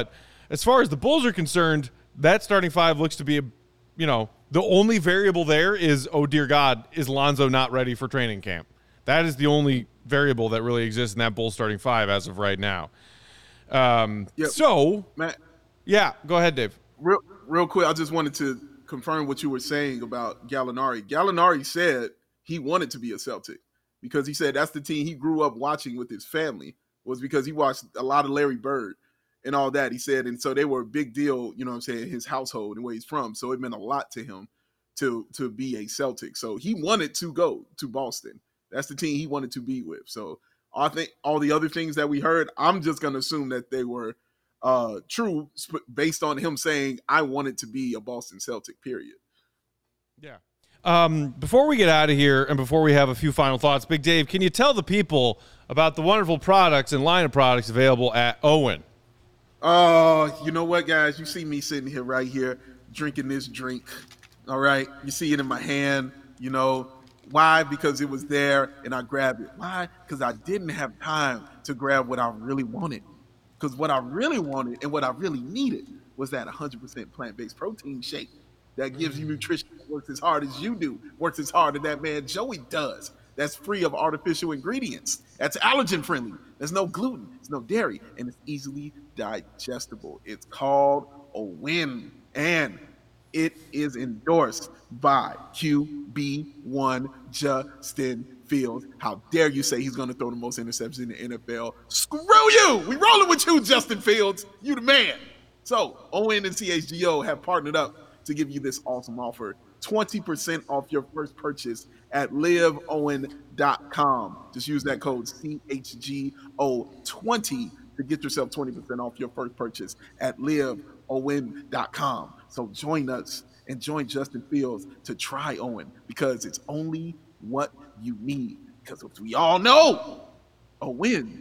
as far as the Bulls are concerned, that starting five looks to be, a, you know, the only variable there is, oh, dear God, is Lonzo not ready for training camp? That is the only variable that really exists in that Bulls starting five as of right now. Um, yep. So, Matt, yeah, go ahead, Dave. Real, real quick, I just wanted to confirm what you were saying about Gallinari. Gallinari said he wanted to be a Celtic because he said that's the team he grew up watching with his family, was because he watched a lot of Larry Bird and all that, he said. And so they were a big deal, you know what I'm saying, his household and where he's from. So it meant a lot to him to, to be a Celtic. So he wanted to go to Boston. That's the team he wanted to be with. So I think all the other things that we heard, I'm just going to assume that they were uh, true based on him saying, I wanted to be a Boston Celtic, period. Yeah. Um, before we get out of here and before we have a few final thoughts, Big Dave, can you tell the people about the wonderful products and line of products available at Owen? Oh, uh, you know what, guys? You see me sitting here right here drinking this drink. All right. You see it in my hand, you know. Why? Because it was there and I grabbed it. Why? Because I didn't have time to grab what I really wanted. Because what I really wanted and what I really needed was that one hundred percent plant-based protein shake that gives you nutrition, works as hard as you do, works as hard as that man Joey does. That's free of artificial ingredients. That's allergen friendly. There's no gluten, there's no dairy, and it's easily digestible. It's called a win, and it is endorsed by Q B one Justin Fields. How dare you say he's going to throw the most interceptions in the N F L? Screw you! We rolling with you, Justin Fields. You the man. So, Owen and C H G O have partnered up to give you this awesome offer. twenty percent off your first purchase at live owen dot com. Just use that code C H G O twenty to get yourself twenty percent off your first purchase at live owen dot com. So join us and join Justin Fields to try Owen, because it's only what you need. Because we all know, a win,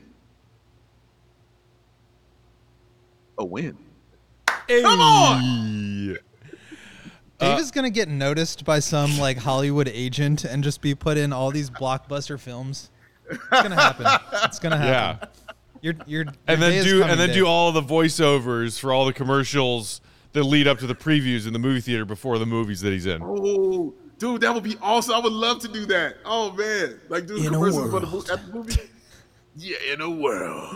a win. Hey. Come on! Dave is gonna get noticed by some like Hollywood agent and just be put in all these blockbuster films. It's gonna happen. It's gonna happen. Yeah. Your, your, your and then do coming, and then Dave. do all of the voiceovers for all the commercials that lead up to the previews in the movie theater before the movies that he's in. Oh, dude, that would be awesome. I would love to do that. Oh man, like do In a commercials for the world. mo- at the movie. Yeah, in a world.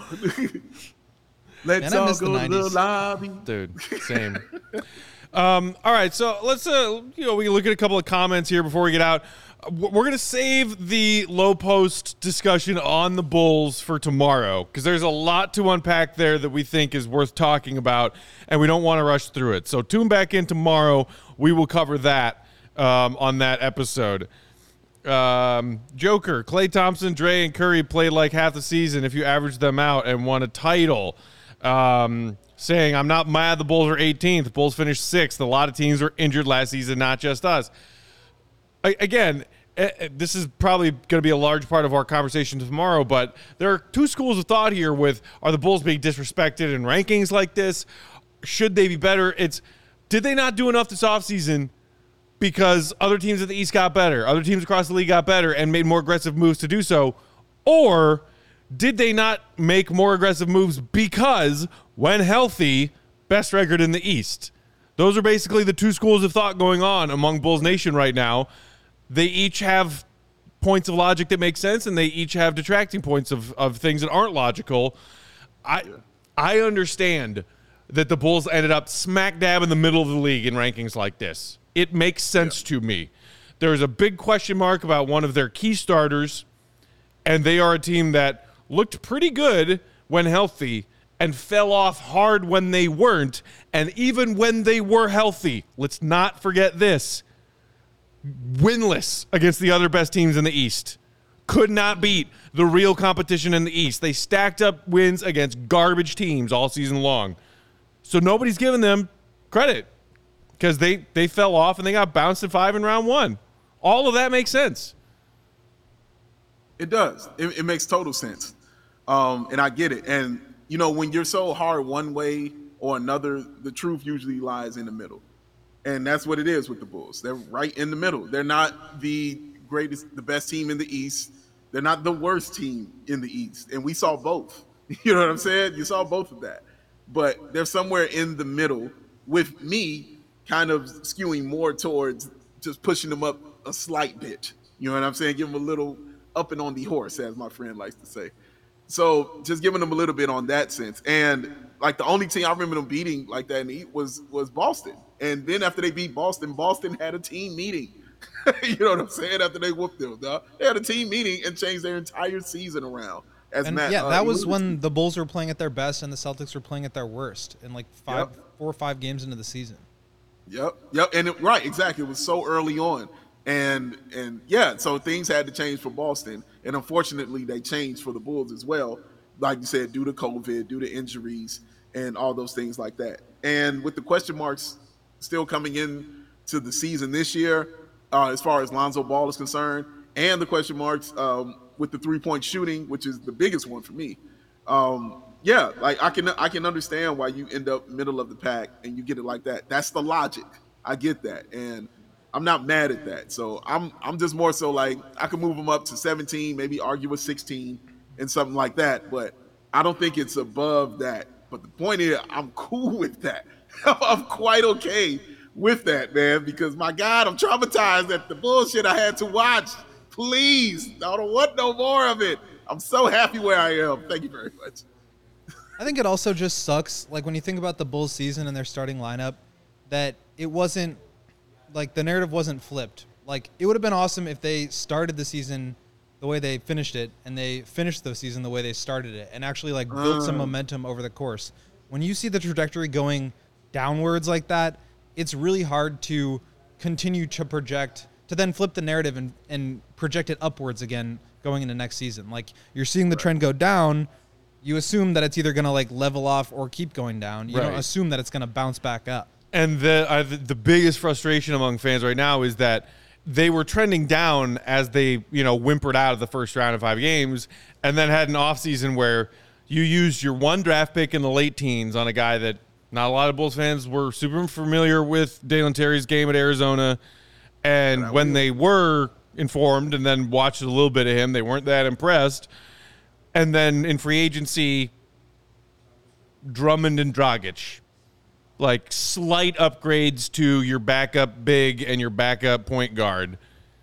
Let's Man, I all miss the go to the nineties. lobby. Dude, same. um, all right, so let's uh, you know, we can look at a couple of comments here before we get out. Uh, We're gonna save the low post discussion on the Bulls for tomorrow because there's a lot to unpack there that we think is worth talking about, and we don't want to rush through it. So tune back in tomorrow. We will cover that um, on that episode. Um, Joker, Klay Thompson, Dre, and Curry played like half the season if you average them out and won a title. Um, saying, I'm not mad the Bulls are eighteenth. Bulls finished sixth. A lot of teams were injured last season, not just us. I, again, eh, this is probably going to be a large part of our conversation tomorrow, but there are two schools of thought here with, are the Bulls being disrespected in rankings like this? Should they be better? It's, did they not do enough this offseason because other teams at the East got better, other teams across the league got better and made more aggressive moves to do so? Or did they not make more aggressive moves because, when healthy, best record in the East? Those are basically the two schools of thought going on among Bulls Nation right now. They each have points of logic that make sense, and they each have detracting points of, of things that aren't logical. I I understand that the Bulls ended up smack dab in the middle of the league in rankings like this. It makes sense yeah. to me. There's a big question mark about one of their key starters, and they are a team that looked pretty good when healthy and fell off hard when they weren't, and even when they were healthy, let's not forget this, winless against the other best teams in the East. Could not beat the real competition in the East. They stacked up wins against garbage teams all season long. So nobody's giving them credit because they, they fell off and they got bounced at five in round one. All of that makes sense. It does. It, it makes total sense. Um, and I get it. And, you know, when you're so hard one way or another, the truth usually lies in the middle. And that's what it is with the Bulls. They're right in the middle. They're not the greatest, the best team in the East. They're not the worst team in the East. And we saw both. You know what I'm saying? You saw both of that. but they're somewhere in the middle, with me kind of skewing more towards just pushing them up a slight bit. You know what I'm saying? Give them a little up and on the horse, as my friend likes to say. So just giving them a little bit on that sense. And like the only team I remember them beating like that in the East was was Boston. And then after they beat Boston, Boston had a team meeting. You know what I'm saying? After they whooped them, dog. They had a team meeting and changed their entire season around. As and Matt, yeah, uh, that was alluded when to. the Bulls were playing at their best and the Celtics were playing at their worst in like five, Yep. four or five games into the season. Yep, yep, and it, right, exactly. It was so early on, and and yeah, so things had to change for Boston, and unfortunately, they changed for the Bulls as well. Like you said, due to COVID, due to injuries, and all those things like that. And with the question marks still coming in to the season this year, uh, as far as Lonzo Ball is concerned, and the question marks um, with the three-point shooting, which is the biggest one for me. Um, yeah, like I can I can understand why you end up middle of the pack and you get it like that. That's the logic. I get that, and I'm not mad at that. So I'm I'm just more so like I can move them up to seventeen, maybe argue with sixteen and something like that. But I don't think it's above that. But the point is, I'm cool with that. I'm quite okay with that, man, because my God, I'm traumatized at the bullshit I had to watch. Please, I don't want no more of it. I'm so happy where I am. Thank you very much. I think it also just sucks, like when you think about the Bulls season and their starting lineup, that it wasn't, like the narrative wasn't flipped. Like it would have been awesome if they started the season the way they finished it and they finished the season the way they started it and actually like built Uh. some momentum over the course. When you see the trajectory going downwards like that, it's really hard to continue to project, to then flip the narrative and, and project it upwards again going into next season. Like you're seeing the trend go down, you assume that it's either going to like level off or keep going down. You Right. don't assume that it's going to bounce back up. And the uh, the the biggest frustration among fans right now is that they were trending down as they, you know, whimpered out of the first round of five games and then had an offseason where you used your one draft pick in the late teens on a guy that not a lot of Bulls fans were super familiar with Dalen Terry's game at Arizona. And when they were informed and then watched a little bit of him, they weren't that impressed. And then in free agency, Drummond and Dragic. Like slight upgrades to your backup big and your backup point guard.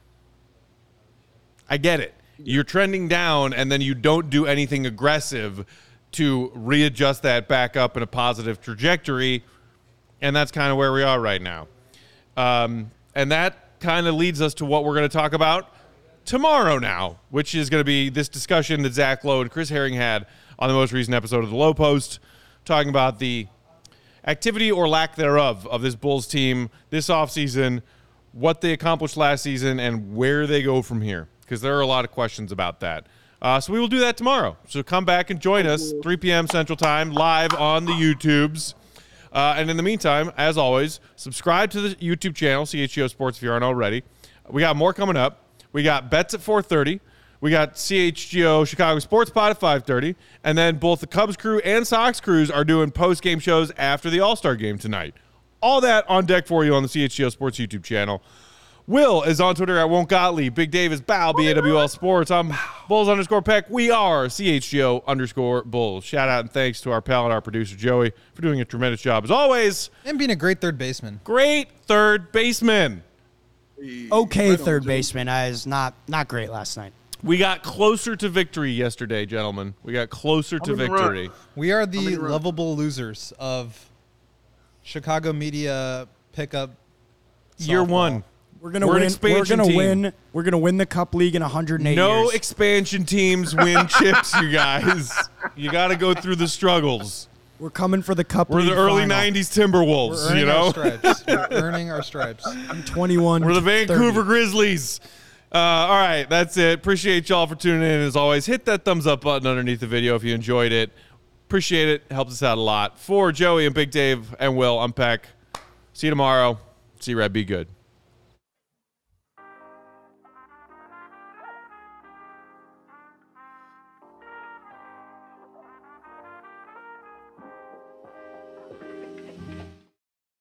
I get it. You're trending down and then you don't do anything aggressive to readjust that back up in a positive trajectory. And that's kind of where we are right now. Um, and that kind of leads us to what we're going to talk about tomorrow now, which is going to be this discussion that Zach Lowe and Chris Herring had on the most recent episode of the Low Post, talking about the activity or lack thereof of this Bulls team this offseason, what they accomplished last season, and where they go from here, because there are a lot of questions about that. Uh, so we will do that tomorrow. So come back and join us, three p.m. Central Time, live on the YouTubes. Uh, and in the meantime, as always, subscribe to the YouTube channel, C H G O Sports, if you aren't already. We got more coming up. We got bets at four thirty. We got C H G O Chicago Sports Pod at five thirty. And then both the Cubs crew and Sox crews are doing post-game shows after the All-Star game tonight. All that on deck for you on the C H G O Sports YouTube channel. Will is on Twitter at Won't Gottlieb. Big Dave is Bow, B A W L Sports. I'm Bulls underscore Peck. We are C H G O underscore Bulls. Shout out and thanks to our pal and our producer, Joey, for doing a tremendous job as always. And being a great third baseman. Great third baseman. Okay, Right on, third Joe. baseman. I was not not great last night. We got closer to victory yesterday, gentlemen. We got closer to I'm in the victory. We are How the many runs? lovable losers of Chicago media pickup. Year softball. one. We're gonna We're an win. We're expansion gonna team. win. We're gonna win the Cup League in one hundred eight No years. expansion teams win chips, you guys. You got to go through the struggles. We're coming for the Cup We're League. the early final. nineties We're Timberwolves, earning you know? our stripes. We're earning our stripes. I'm twenty-one. We're the Vancouver thirty. Grizzlies. Uh, all right, that's it. Appreciate y'all for tuning in. As always, hit that thumbs up button underneath the video if you enjoyed it. Appreciate it. Helps us out a lot. For Joey and Big Dave and Will, I'm Peck. See you tomorrow. See you, Red. Be good.